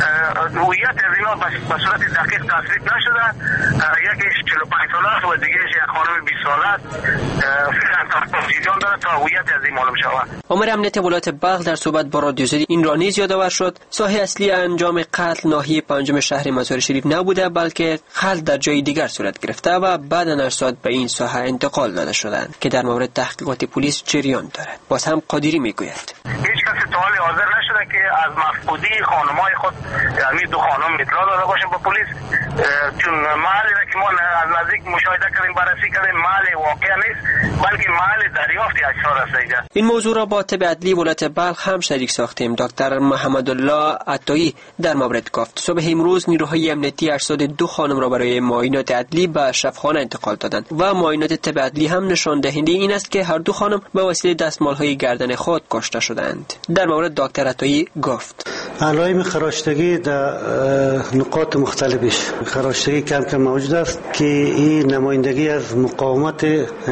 هویت از اینا به صورت دقیق تصدیق نشده، یکیش چهل و پنج ساله است و دیگه‌اش یک خانم بیست ساله است. فعلا تفصیلات داره تا هویت از این معلوم شود. امر امنیت ولایت بلخ در صحبت با رادیو آزادی این را نیز یادآور شد ساحه اصلی انجام قتل ناحیه پنجم شهر مزار شریف نبوده بلکه قتل در جای دیگر صورت گرفته و بعد ارشاد به این ساحه انتقال داده شدند که در مورد تحقیقات پلیس جریان دارد. باز هم قادری میگوید هیچ کسی تا حال حاضر نشده که از مفقودی خانمای خود یعنی دو خانم اطلاع داده باشه به پلیس، چون محلی را که ما از نزدیک مشاهده کردیم بررسی کردیم محل واقع نیست بلکه محل دریافت اجساد است. این موضوع را با طب عدلی ولایت بلخ هم شریک ساختیم. دکتر محمد الله عطایی در مورد گفت صبح امروز نیروهای امنیتی اجساد دو خانم را برای معاینات عدلی به اشرفخانه انتقال دادند و معاینات طب عدلی هم نشان دهنده این است که هر دو خانم به وسیله دستمال‌های گردن خود کشته شدند. در مورد دکتر عطایی گفت علائم خراشتگی در نقاط مختلفش خراشتگی کم کم موجود است که این نمایندگی از مقاومت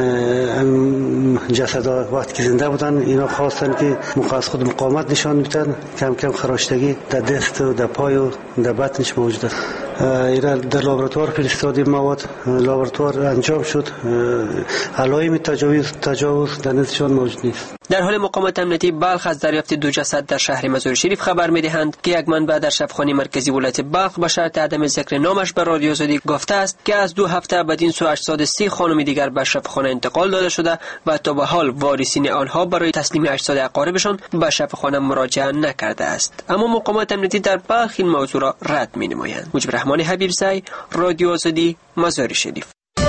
جسدها وقتی که زنده بودن اینا خواستن که از خود مقاومت نشان میدن. کم کم خراشتگی در دست و در پای و در بطنش موجود است. اینا در لابراتوار فرستادیم، مواد لابراتوار انجام شد، علائم تجاوز تجاوز در نزدشان موجود نیست. در حال مقامات امنیتی بلخ از دریافت دو جسد در شهر مزار شریف خبر می‌دهند که یک منبع در شفاخانه مرکزی ولایت بلخ به شرط عدم ذکر نامش به رادیو آزادی گفته است که از دو هفته بعد این سو اجساد سه خانم دیگر به شفاخانه انتقال داده شده و تا به حال وارثین آنها برای تسلیم اجساد اقاربشان به شفاخانه مراجعه نکرده است. اما مقامات امنیتی در بلخ این موضوع را رد می‌نمایند. مجیب الرحمن حبیبزی، رادیو آزادی، مزار شریف.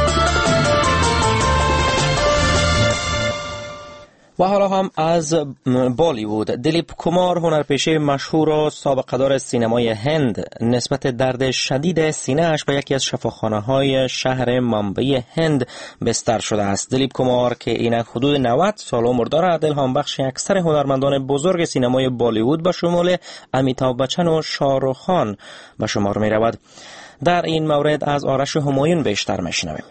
و حالا هم از بالیوود. دلیپ کمار هنرپیشه مشهور و سابقه دار سینمای هند نسبت درد شدید سینه اش به یکی از شفاخانه‌های شهر ممبئی هند بستر شده است. دلیپ کمار که اینک حدود نود سال عمر دارد الهام بخش اکثر هنرمندان بزرگ سینمای بالیوود به شمول امیتاب بچن و شاهرخ خان به شمار می رود. در این مورد از آرش همایون بیشتر میشنویم.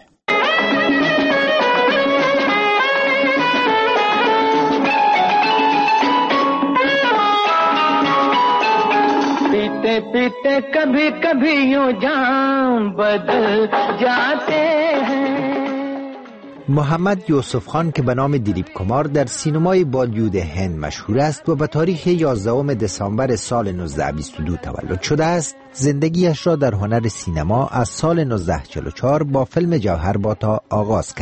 पीते कभी कभी यूं जाम बदल जाते हैं. محمد یوسف خان که به نام دلیپ کمار در سینمای بالیوود هند مشهور است و به تاریخ یازدهم دسامبر سال نوزده بیست و دو تولد شده است، زندگیش را در هنر سینما از سال نوزده چهل و چهار با فیلم جوهر باتا آغاز کرد.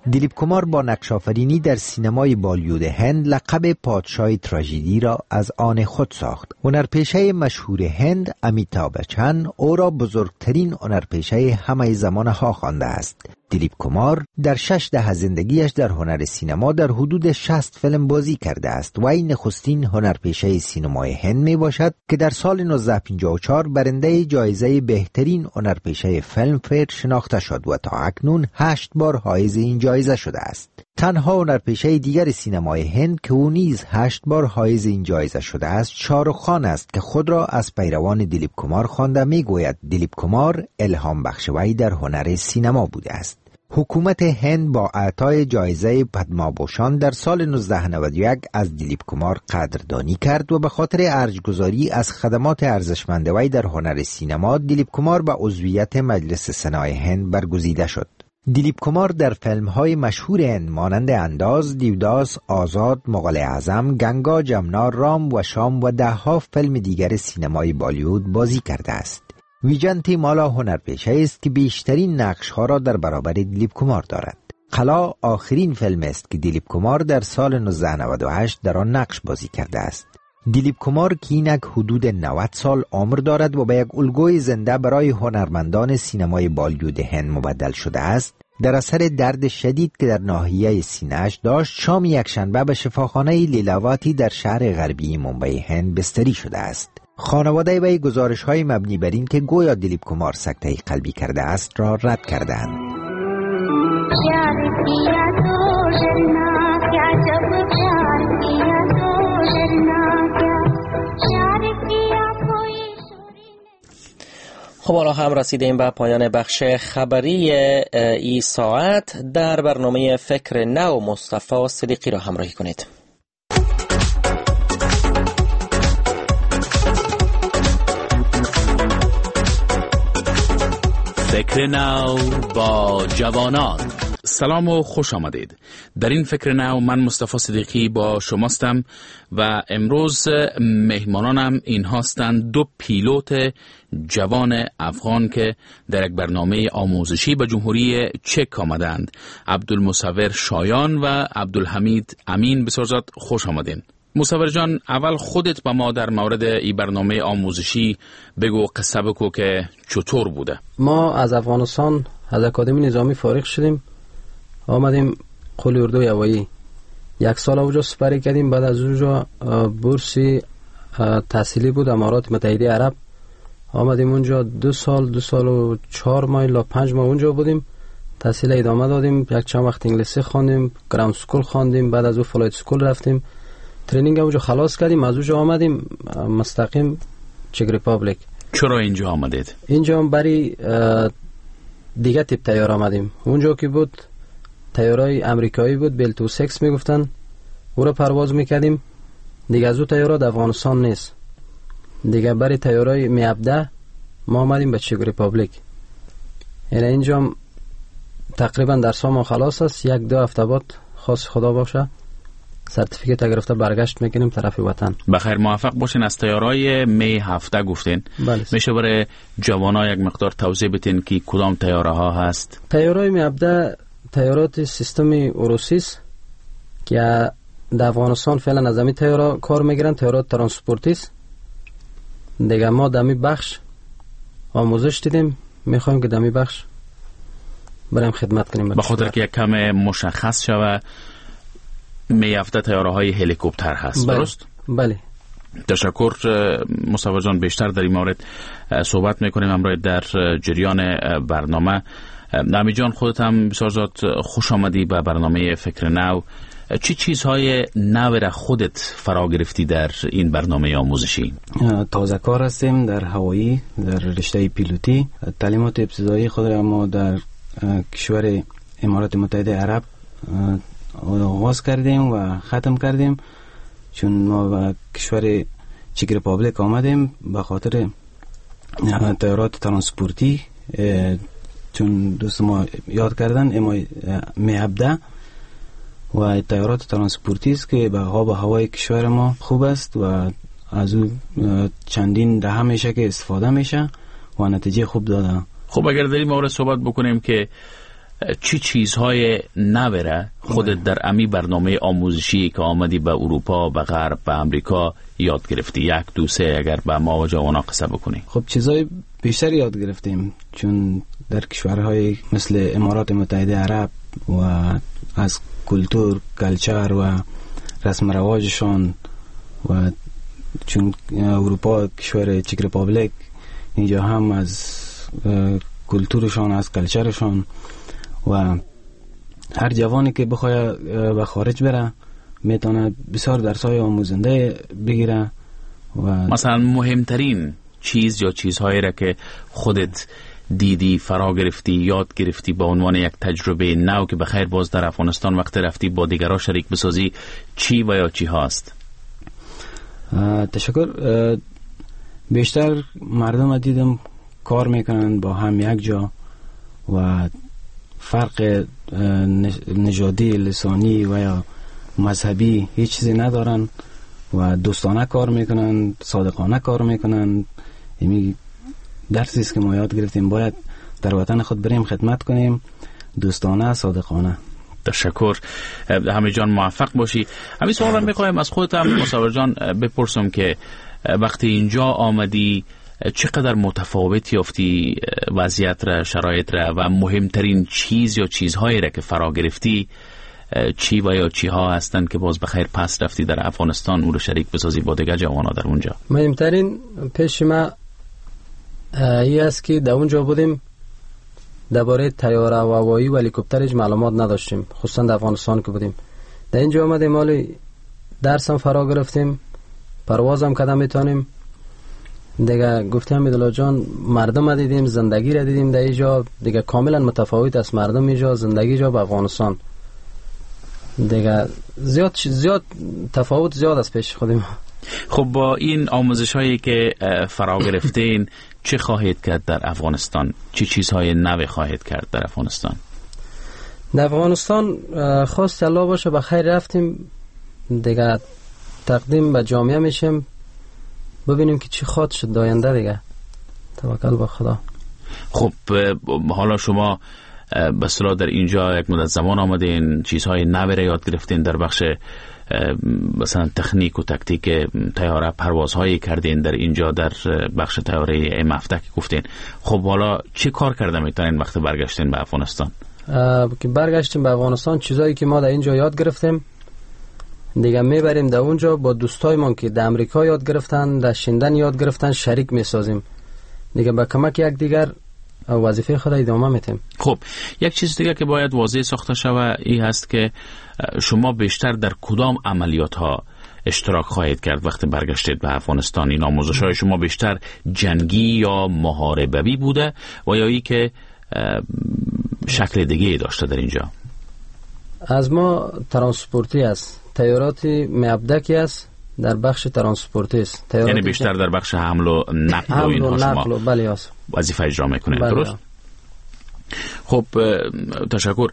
دیلیپ کمار با نقش‌آفرینی در سینمای بالیوود هند لقب پادشاه تراژدی را از آن خود ساخت. هنرپیشه مشهور هند امیتابh بچن او را بزرگترین هنرپیشه همه زمانها خوانده است. دیلیپ کمار در شش دهه زندگیش در هنر سینما در حدود شصت فیلم بازی کرده است و این نخستین هنرپیشه سینمای هند می باشد که در سال نوزده پنجاه و چهار برنده جایزه بهترین هنرپیشه فیلم فیر شناخته شد و تا اکنون هشت بار حائز این جایزه شده است. تنها هنرپیشه دیگر سینمای هند که او نیز هشت بار حائز این جایزه شده است شاهرخ خان است که خود را از پیروان دیلیپ کمار خوانده میگوید دیلیپ کمار الهام بخش وی در هنر سینما بوده است. حکومت هند با اعطای جایزه پدمابوشان در سال نوزده نود و یک از دیلیپ کمار قدردانی کرد و به خاطر ارجگذاری از خدمات ارزشمند وی در هنر سینما دیلیپ کمار به عضویت مجلس سنای هند برگزیده شد. دیلیپ کمار در فیلم‌های مشهور هند مانند انداز، دیوداس، آزاد، مغول اعظم، گنگا، جمنا، رام و شام و ده‌ها فیلم دیگر سینمای بالیوود بازی کرده است. ویجنتی مالا هنرپیشه است که بیشترین نقش‌ها را در برابر دیلیپ کمار دارد. قلا آخرین فیلم است که دیلیپ کمار در سال نوزده نود و هشت در آن نقش بازی کرده است. دیلیپ کمار که اینک حدود نود سال عمر دارد و به یک الگوی زنده برای هنرمندان سینمای بالیوود هند مبدل شده است، در اثر درد شدید که در ناحیه سینه‌اش داشت شام یکشنبه به شفاخانه لیلاواتی در شهر غربی ممبئی هند بستری شده است. خانواده وی گزارش‌های مبنی بر این که گویا دیلیپ کمار سکته قلبی کرده است را رد کردند. خب حالا هم رسیدیم به پایان بخش خبری ای ساعت. در برنامه فکر نو مصطفی صدیقی را همراهی کنید. فکر نو با جوانان. سلام و خوش آمدید. در این فکر نو من مصطفی صدیقی با شماستم و امروز مهمانانم این هستند دو پیلوت جوان افغان که در یک برنامه آموزشی به جمهوری چک آمدند. عبدالمصور شایان و عبدالحمید امین. بسیار زیاد خوش آمدین. مصور جان، اول خودت با ما در مورد این برنامه آموزشی بگو، قصه بگو که چطور بوده. ما از افغانستان از اکادمی نظامی فارغ شدیم، آمدیم قلی اردوی هوایی. یک سال اونجا سپری کردیم. بعد از اونجا بورسی تحصیلی بود امارات متحده عرب. آمدیم اونجا دو سال دو سال و چهار ماه الا پنج ماه اونجا بودیم. تحصیل ادامه دادیم. یک چند وقت انگلیسی خواندیم، گراند سکول خواندیم. بعد از اون فلایت سکول رفتیم، ترینینگ اونجا خلاص کردیم. از اونجا آمدیم مستقیم چک ریپابلیک. چرا اینجا آمدید؟ اینجا برای دیگه تیپ تیار آمدیم. اونجا که بود تیارای امریکایی بود، بیل تو سکس میگفتن، او را پرواز میکردیم. دیگه از او تیارات افغانستان نیست دیگه. برای تیارای می هفده ما آمدیم به چک ریپابلیک. یعنی اینجا تقریبا درس ما خلاص است. یک دو هفته بعد خواست خدا باشه سرتیفیکت گرفته برگشت میکنیم طرف وطن. بخیر، موفق باشین. از تیارای می هفته گفتین. بله. میشه برای جوانا یک مقدار توضیح بدین که کدام تیاره ها هست؟ تیارای می هفده تیارات سیستم اوروسیس که در افغانستان فعلا از همین تیارا کار میگیرن. تیارات ترانسپورتیس دیگه. ما دمی بخش آموزش دیدیم، میخوایم که دمی بخش بریم خدمت کنیم. به خاطر که یک کم مشخص شوه، می هفته تیاره های هلیکوپتر هست. بله. درست؟ بله. تشکر مصطفی جان. بیشتر در این مورد صحبت میکنیم امروز در جریان برنامه. نامی جان، خودت هم بسیار زیاد خوش آمدی به برنامه فکر نو. چی چیزهای نو را خودت فرا گرفتی در این برنامه آموزشی؟ تازه کار هستیم در هوایی، در رشته پیلوتی. تعلیمات ابتدایی خود را ما در کشور امارات متحده عرب آغاز کردیم و ختم کردیم، چون ما به کشور چک ریپابلیک آمدیم به خاطر تیارات ترانسپورتی، چون دوست ما یاد کردن اما می هفده و تیارات ترانسپورتی است که به آب و هوای کشور ما خوب است و از او چندین دهه میشه که استفاده میشه و نتیجه خوب داده. خب اگر در این مورد صحبت بکنیم که چی چیزهای نوره خودت در امی برنامه آموزشی که آمدی به اروپا، به غرب، به امریکا یاد گرفتی؟ یک دو سه اگر به ما و جوانا قصه بکنی. خب چیزای بیشتر یاد گرفتیم، چون در کشورهای مثل امارات متحده عرب و از کلتور، کلچر و رسم رواجشان، و چون اروپا کشور چک ریپابلیک، اینجا هم از کلتورشان، از کلچرشان، و هر جوانی که بخواد به خارج بره میتونه بسیار درسای آموزنده بگیره. و مثلا مهمترین چیز یا چیزهایی را که خودت دیدی، فرا گرفتی، یاد گرفتی به عنوان یک تجربه نو که بخیر باز در افغانستان وقت رفتی با دیگران شریک بسازی، چی و یا چی هاست؟ تشکر. بیشتر مردم دیدم کار میکنن با هم یک جا و فرق نژادی، لسانی و یا مذهبی هیچ چیزی ندارن و دوستانه کار میکنن، صادقانه کار میکنن. یعنی درسی است که ما یاد گرفتیم، باید در وطن خود بریم خدمت کنیم، دوستانه، صادقانه. تشکر. همه جان موفق باشی. همین سوال میخوایم از خودتم مصور جان بپرسم که وقتی اینجا آمدی چقدر متفاوت یافتی وضعیت را، شرایط را، و مهمترین چیز یا چیزهایی را که فرا گرفتی چی و یا چی ها هستند که باز بخیر پس رفتی در افغانستان او رو شریک بسازی با دیگر جوانا در اونجا؟ مهمترین پیش ما این است که در اونجا بودیم درباره طیاره و هوایی و هلیکوپتر هیچ معلومات نداشتیم، خصوصا در افغانستان که بودیم. در اینجا آمدیم، مالی درسم فرا گرفتیم، پروازم کردم میتونیم. دیگه گفتم میدلا جان مردم دیدیم، زندگی را دیدیم در اینجا، دیگه کاملا متفاوت است مردم اینجا، زندگی اینجا با افغانستان. دیگه زیاد زیاد تفاوت زیاد است پیش خودم. خب با این آموزش هایی که فرا گرفتین چه خواهید کرد در افغانستان؟ چه چی چیزهای نو خواهید کرد در افغانستان؟ در افغانستان خواست الله باشه بخیر رفتیم دیگه، تقدیم به جامعه میشیم، ببینیم که چی خواهد شد آینده دیگه. توکل به خدا. خب حالا شما به اصطلاح در اینجا یک مدت زمان آمدین، چیزهای نو را یاد گرفتین، در بخش مثلا تکنیک و تکتیک طیاره پروازهایی کردین در اینجا، در بخش طیاره ام هفده که گفتین. خب حالا چه کار کرده میتونین وقت برگشتین به افغانستان؟ که برگشتیم به افغانستان چیزایی که ما در اینجا یاد گرفتیم دیگه میبریم در اونجا با دوستایمان که در امریکا یاد گرفتن، در شیندن یاد گرفتن، شریک میسازیم دیگه، با کمک یک دیگر وظیفه خود ادامه میتیم. خب یک چیز دیگه که باید واضح ساخته شود این هست که شما بیشتر در کدام عملیات ها اشتراک خواهید کرد وقتی برگشتید به افغانستان؟ این آموزش های شما بیشتر جنگی یا محاربوی بوده و یا ای که شکل دیگه داشته در اینجا؟ از ما ترانسپورتی است، طیاراتی معبدکی است در بخش ترانسپورتی است. یعنی بیشتر در بخش حمل و نقل و اینها شما بله است وظیفه اجرا میکنید، بله. درست؟ خب تشکر.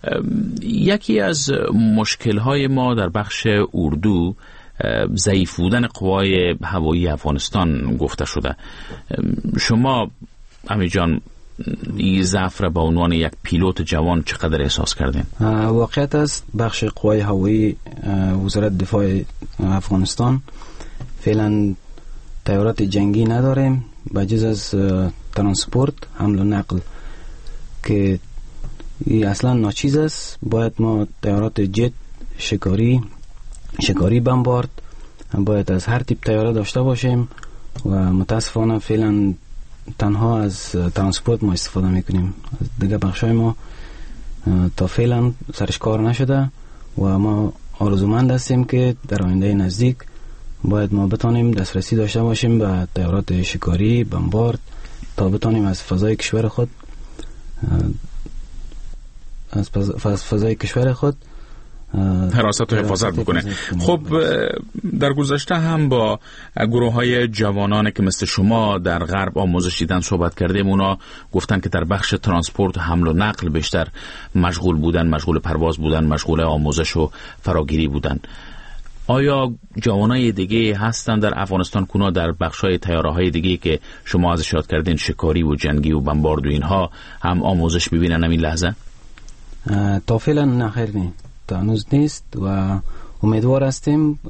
یکی از مشکل‌های ما در بخش اردو ضعیف بودن قوای هوایی افغانستان گفته شده. شما امی جان این ضعف را به عنوان یک پیلوت جوان چقدر احساس کردین؟ واقعیت است بخش قوای هوایی وزارت دفاع افغانستان فعلا طیارات جنگی نداریم بجز از ترانسپورت، حمل و نقل که این اصلا ناچیز است. باید ما طیارات جت، شکاری شکاری بمبارد باید از هر تیپ طیاره داشته باشیم و متاسفانه فعلا تنها از ترانسپورت ما استفاده میکنیم. دیگه بخشای ما تا فعلا سرش کار نشده و ما آرزومند هستیم که در آینده نزدیک باید ما بتانیم دسترسی داشته باشیم به طیارات شکاری بمبارد تا بتانیم از فضای کشور خود از فضای کشور خود حراست و حفاظت بکنه. خب در گذشته هم با گروه های جوانان که مثل شما در غرب آموزش دیدن صحبت کردیم، اونا گفتن که در بخش ترانسپورت حمل و نقل بیشتر مشغول بودن، مشغول پرواز بودن، مشغول آموزش و فراگیری بودن. آیا جوانای دیگه هستن در افغانستان کونا در بخشای طیاره های دیگه که شما ازش یاد کردین، شکاری و جنگی و بمبارد و اینها، هم آموزش ببینن همین لحظه؟ تا فعلا نه خیر نه، تا هنوز نیست و امیدوار هستیم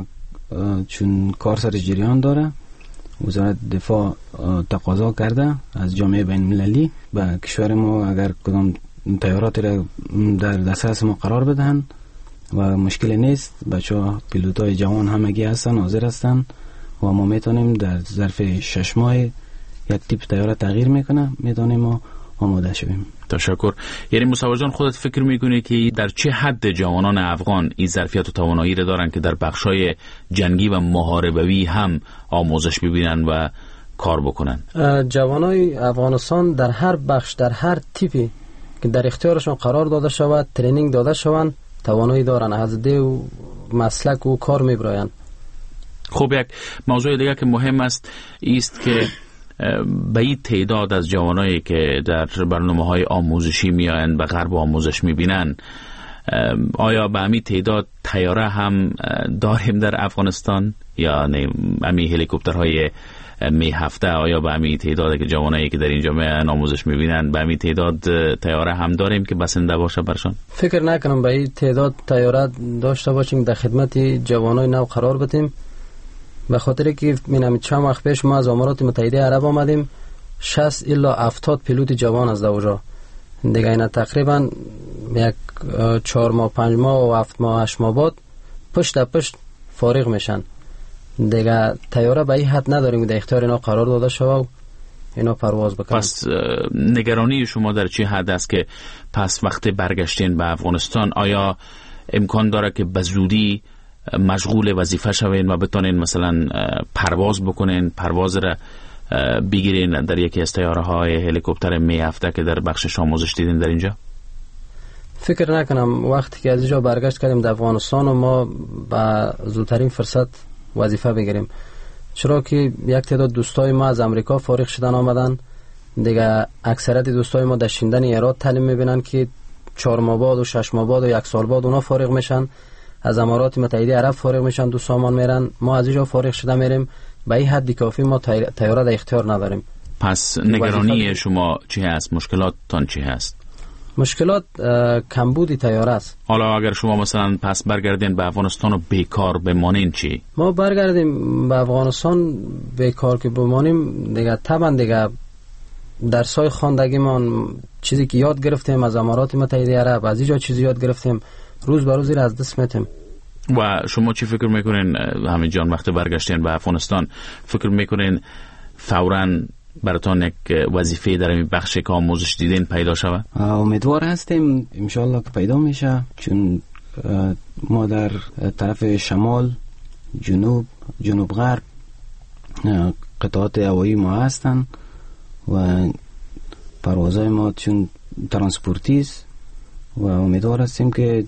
چون کار سر جریان داره. وزارت دفاع تقاضا کرده از جامعه بین المللی به کشور ما اگر کدام تیارات را در دسترس ما قرار بدهن و مشکل نیست. بچه ها پیلوت های جوان همگی هستن، حاضر هستن و ما میتونیم در ظرف شش ماه یک تیپ تیاره تغییر میکنه، میتونیم ما آماده شویم. تشکر. یعنی مصور جان خودت فکر میکنی که در چه حد جوانان افغان این ظرفیت و توانایی را دارن که در بخشای جنگی و محاربوی هم آموزش ببینن و کار بکنن؟ جوانای افغانستان در هر بخش، در هر تیپی که در اختیارشون قرار داده شود، ترینینگ داده شوند، توانایی دارن، از ده و مسلک و کار میبراین. خب یک موضوع دیگه که مهم است است که به این تعداد از جوانایی که در برنامه‌های آموزشی میآیند و غرب آموزش میبینن، آیا به همین تعداد طیاره هم داریم در افغانستان یا نه؟ همین هلیکوپترهای می هفته آیا به همین تعداد که جوانایی که در اینجا میآیند آموزش میبینن به همین تعداد طیاره هم داریم که بسنده باشه برشان؟ فکر نکنم به این تعداد طیاره داشته باشیم در خدمت جوانای نو قرار بدیم، به خاطر که می‌نم چند وقت پیش ما از امارات متحده عرب آمدیم، شصت الی هفتاد پیلوت جوان از دوجا دیگه، اینا تقریبا یک چهار ماه پنج ماه و هفت ماه هشت ماه بعد پشت پشت فارغ میشن دیگه. طیاره به این حد نداریم در اختیار اینا قرار داده شوه و اینا پرواز بکنن. پس نگرانی شما در چه حد است که پس وقت برگشتین به افغانستان آیا امکان داره که به زودی مشغول وظیفه شوین و بتونین مثلا پرواز بکنین، پرواز را بگیرین در یکی از طیاره های هلیکوپتر می هفته که در بخش آموزش دیدین در اینجا؟ فکر نکنم وقتی که از اینجا برگشت کردیم در افغانستان و ما با زودترین فرصت وظیفه بگیریم، چرا که یک تعداد دوستای ما از امریکا فارغ شدن آمدن دیگه. اکثریت دوستای ما در شیندن ایراد تعلیم میبینن که چهار ماه بعد و شش ماه بعد و یک سال بعد اونا فارغ میشن، از امارات متحده عرب فارغ میشن، دو سامان میرن، ما از اینجا فارغ شده میریم. به این حد کافی ما طیاره در اختیار نداریم. پس نگرانی شما چی هست؟ مشکلاتتان چی هست؟ مشکلات کمبود طیاره است. حالا اگر شما مثلا پس برگردین به افغانستان و بیکار بمانین چی؟ ما برگردیم به افغانستان بیکار که بمانیم دیگه، طبعا دیگه درسای خواندگیمان، چیزی که یاد گرفتیم از امارات متحده عرب، از اینجا چیزی یاد گرفتیم، روز به روز از دست میتیم. و شما چی فکر میکنین همین جان وقت برگشتین به افغانستان، فکر میکنین فوراً براتون یک وظیفه در این بخش که آموزش دیدین پیدا شود؟ امیدوار هستیم انشالله که پیدا میشه، چون ما در طرف شمال، جنوب، جنوب غرب قطعات هوایی ما هستن و پروازهای ما چون ترانسپورتی است و امیدوار هستیم که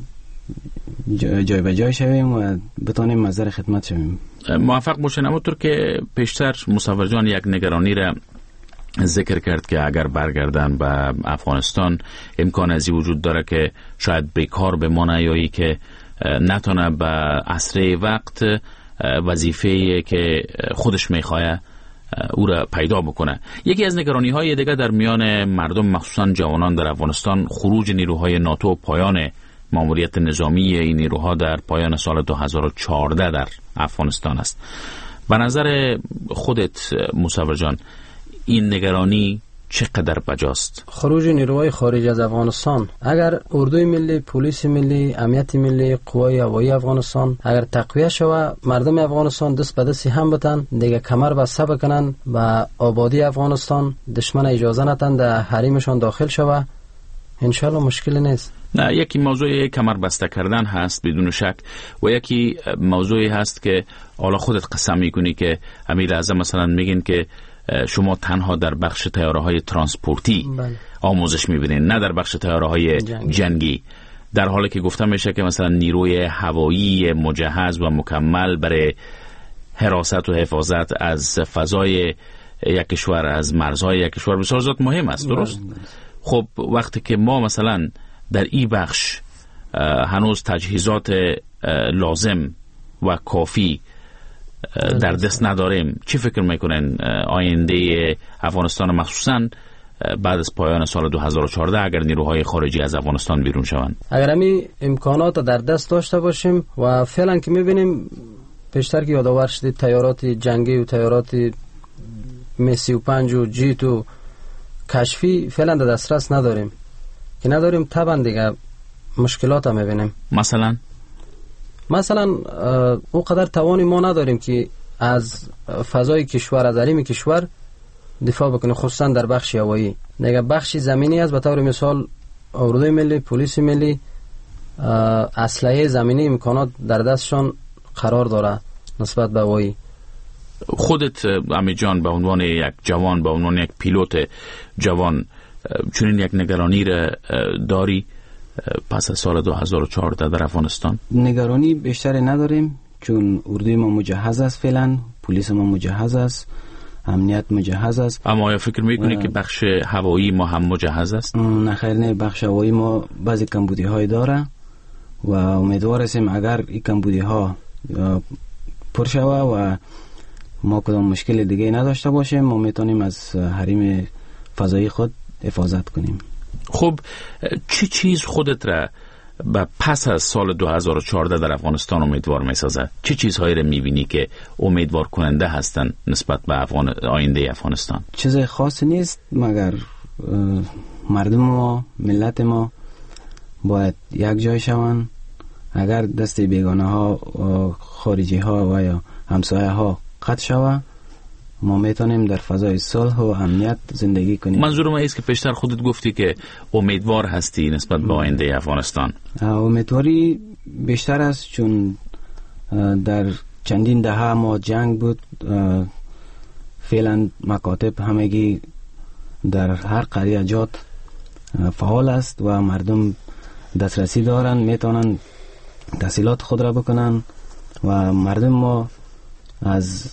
جای به جای شویم و بتانیم نظر خدمت شویم. موفق باشین. همونطور که پیشتر مصور جان یک نگرانی را ذکر کرد که اگر برگردن به افغانستان امکان ازی وجود داره که شاید بیکار بمانه یا ای که نتونه به اسرع وقت وظیفه که خودش میخواه او را پیدا بکنه. یکی از نگرانی های دیگه در میان مردم مخصوصا جوانان در افغانستان خروج نیروهای ناتو و پایان ماموریت نظامی این نیروها در پایان سال دو هزار و چهارده در افغانستان است. به نظر خودت مصور جان این نگرانی چقدر بجاست؟ خروج نیروهای خارج از افغانستان، اگر اردوی ملی، پلیس ملی، امنیت ملی، قوای هوایی افغانستان اگر تقویه شوه، مردم افغانستان دست به دستی هم بتن دیگه، کمر بسته بکنن و آبادی افغانستان، دشمن اجازه نتن در حریمشان داخل شوه، انشالله مشکل نیست. نه، یکی موضوع کمر بسته کردن هست بدون شک و یکی موضوعی هست که حالا خودت قسم میکنی که همین لحظه مثلا میگین که شما تنها در بخش طیاره های ترانسپورتی بله. آموزش میبینین، نه در بخش طیاره های جنگی. جنگی در حالی که گفتم میشه که مثلا نیروی هوایی مجهز و مکمل برای حراست و حفاظت از فضای یک کشور، از مرزهای یک کشور بسیار زیاد مهم است، درست؟ بله. خب وقتی که ما مثلا در این بخش هنوز تجهیزات لازم و کافی در دست نداریم، چی فکر میکنن آینده افغانستان مخصوصا بعد از پایان سال دو هزار و چهارده اگر نیروهای خارجی از افغانستان بیرون شوند؟ اگر همی امکانات در دست داشته باشیم و فعلا که میبینیم پیشتر که یادآور شدید تیارات جنگی و تیارات می سی و پنج و جیت و کشفی فعلا در دسترس نداریم که نداریم طبعا دیگه مشکلات هم میبینیم. مثلا مثلا او قدر توانی ما نداریم که از فضای کشور از حریم کشور دفاع بکنیم، خصوصا در بخش هوایی. دیگه بخش زمینی است، به طور مثال اردوی ملی، پلیس ملی اسلحه زمینی امکانات در دستشان قرار داره نسبت به هوایی. خودت امی جان به عنوان یک جوان، به عنوان یک پیلوت جوان چنین یک نگرانی را داری پس از سال دو هزار و چهارده در افغانستان؟ نگرانی بیشتری نداریم چون اردوی ما مجهز است، فعلا پلیس ما مجهز است، امنیت مجهز است. اما آیا فکر میکنی که بخش هوایی ما هم مجهز است؟ نه خیر، نه، بخش هوایی ما بعضی کمبودی های داره و امیدوار هستیم اگر این کمبودی ها پر شوه و ما کدام مشکل دیگه نداشته باشیم ما میتونیم از حریم فضایی خود حفاظت کنیم. خب چی چیز خودت را با پس از سال دو هزار و چهارده در افغانستان امیدوار میسازه؟ چه چیزهایی را میبینی که امیدوار کننده هستن نسبت به افغان... آینده افغانستان؟ چیز خاصی نیست مگر مردم ما، ملت ما باید یک جای شوند. اگر دست بیگانه ها، خارجی ها و یا همسایه ها قطع شوه ما میتونیم در فضای صلح و امنیت زندگی کنیم. منظور ما است که پیشتر خودت گفتی که امیدوار هستی نسبت به آینده افغانستان. امیدواری بیشتر است چون در چندین دهه ما جنگ بود، فعلا مکاتب همگی در هر قریه جات فعال است و مردم دسترسی دارن، میتونن تحصیلات خود را بکنن و مردم ما از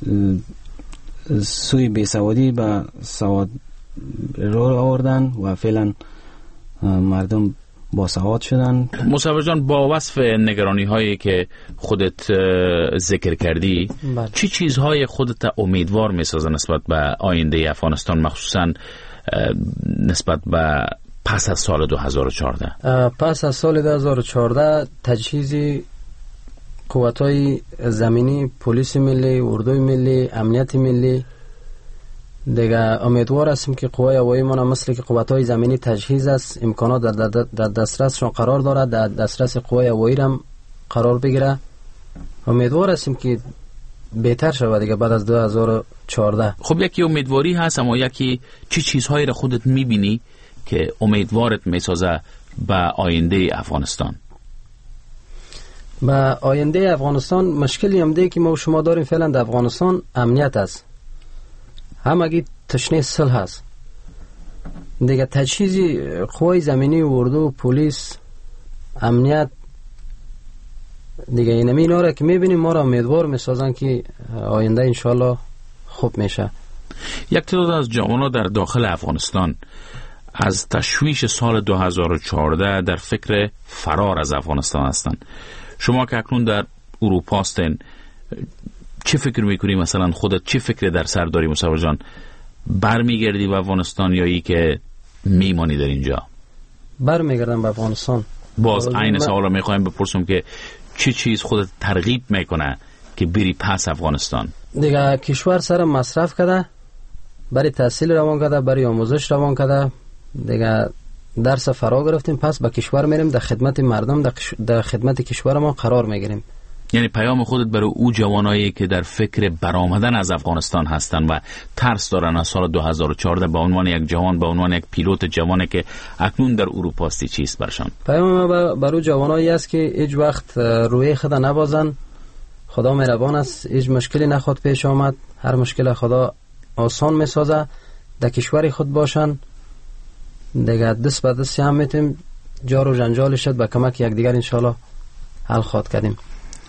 سوی بیسوادی به سواد رو آوردن و فعلا مردم با سواد شدن. مصور جان، با وصف نگرانی هایی که خودت ذکر کردی بله. چی چیزهای خودت امیدوار میسازن نسبت به آینده افغانستان، مخصوصا نسبت به پس از سال دو هزار و چهارده؟ پس از سال دو هزار و چهارده تجهیز قوت‌های زمینی، پلیس ملی، اردوی ملی، امنیت ملی دیگه امیدوار هستیم که قوای هوایی ما مثل که قوت‌های زمینی تجهیز است، امکانات در, در, در دسترسشون قرار دارد، در دسترس قوای هوایی هم قرار بگیره. امیدوار هستیم که بهتر شود دیگه بعد از دو هزار و چهارده. خب یکی امیدواری هست، اما یکی چه چیزهایی را خودت می‌بینی که امیدوارت میسازه به آینده افغانستان؟ با آینده افغانستان مشکلی هم ده که ما و شما داریم فعلا در افغانستان امنیت است، همگی تشنه صلح است دیگه. تجهیز قوای زمینی و اردو، پلیس، امنیت دیگه اینمی اینا را که میبینیم ما را امیدوار میسازن که آینده انشالله خوب میشه. یک تعداد از جوانان در داخل افغانستان از تشویش سال دو هزار و چهارده در فکر فرار از افغانستان هستند. شما که اکنون در اروپا هستین چه فکر میکنی؟ مثلا خودت چه فکر در سر داری مصور جان؟ برمیگردی به افغانستان یا ای که میمانی در اینجا؟ برمیگردم به افغانستان. باز عین سوال رو میخوایم بپرسم که چه چیز خودت ترغیب میکنه که بری پس افغانستان؟ دیگه کشور سر مصرف کرده، برای تحصیل روان کرده، برای آموزش روان کرده، دیگه درس فرا گرفتیم، پس به کشور میریم، در خدمت مردم، در خدمت کشور ما قرار میگیریم. یعنی پیام خودت برای او جوانایی که در فکر برآمدن از افغانستان هستن و ترس دارن از سال دو هزار و چهارده به عنوان یک جوان، به عنوان یک پیلوت جوانی که اکنون در اروپا هستی، چیست برشان؟ پیام ما برای جوانایی است که هیچ وقت روی خود نبازن. خدا مهربان است، هیچ مشکلی نخواد پیش آمد، هر مشکل خدا آسان میسازه. در کشور خود باشن دیگه، دست به دست هم میتیم جار و جنجال شد به کمک یکدیگر انشالله حل خواهد کردیم.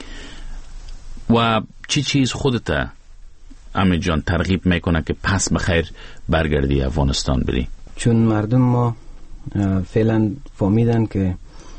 و چی چیز خودت امی جان ترغیب میکنه که پس بخیر برگردی افغانستان بری؟ چون مردم ما فعلا فهمیدن که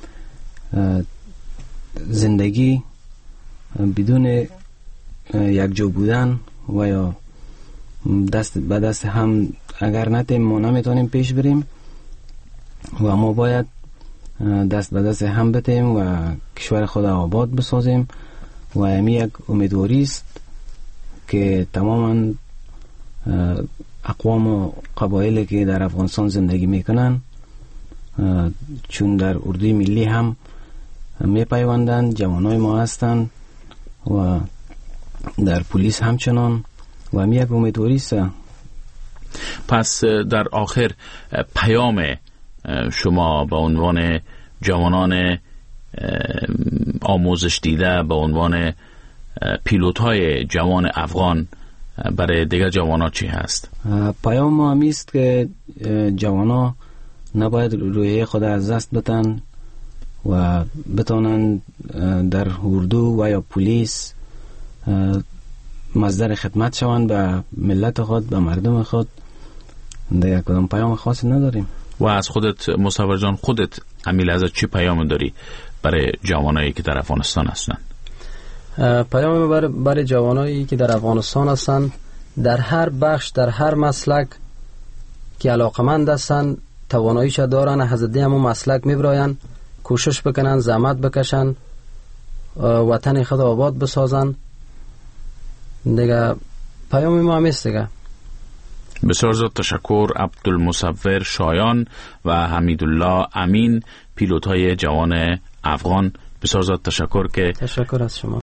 زندگی بدون یک جو بودن و یا دست به دست هم اگر نتیم ما نمیتونیم پیش بریم و ما باید دست به دست هم بتیم و کشور خود آباد بسازیم و امی یک امیدواری است که تماما اقوام و قبایلی که در افغانستان زندگی میکنن چون در اردوی ملی هم میپیوندند، جوانای ما هستند و در پلیس همچنان و امی یک امیدواری است. پس در آخر پیام شما به عنوان جوانان آموزش دیده، به عنوان پیلوت‌های جوان افغان برای دیگر جوانان چی هست؟ پیام ما همی است که جوانان نباید روحیه خود از دست بدن و بتانند در اردو و یا پلیس مصدر خدمت شوند به ملت خود، به مردم خود. دیگر کدام پیام خاصی نداریم. و از خودت مصور جان، خودت امیل از چی پیام داری برای جوانایی که در افغانستان هستند؟ پیام برای, برای جوانایی که در افغانستان هستند، در هر بخش، در هر مسلک که علاقمند هستند، تواناییش دارن، از همون مسلک میبراین، کوشش بکنن، زحمت بکشن، وطن خود آباد بسازن. دیگه پیام ما همیست دیگه. بسیار زیاد تشکر عبدالمصور شایان و حمیدالله امین، پیلوت‌های جوان افغان. بسیار زیاد تشکر که تشکر از شما.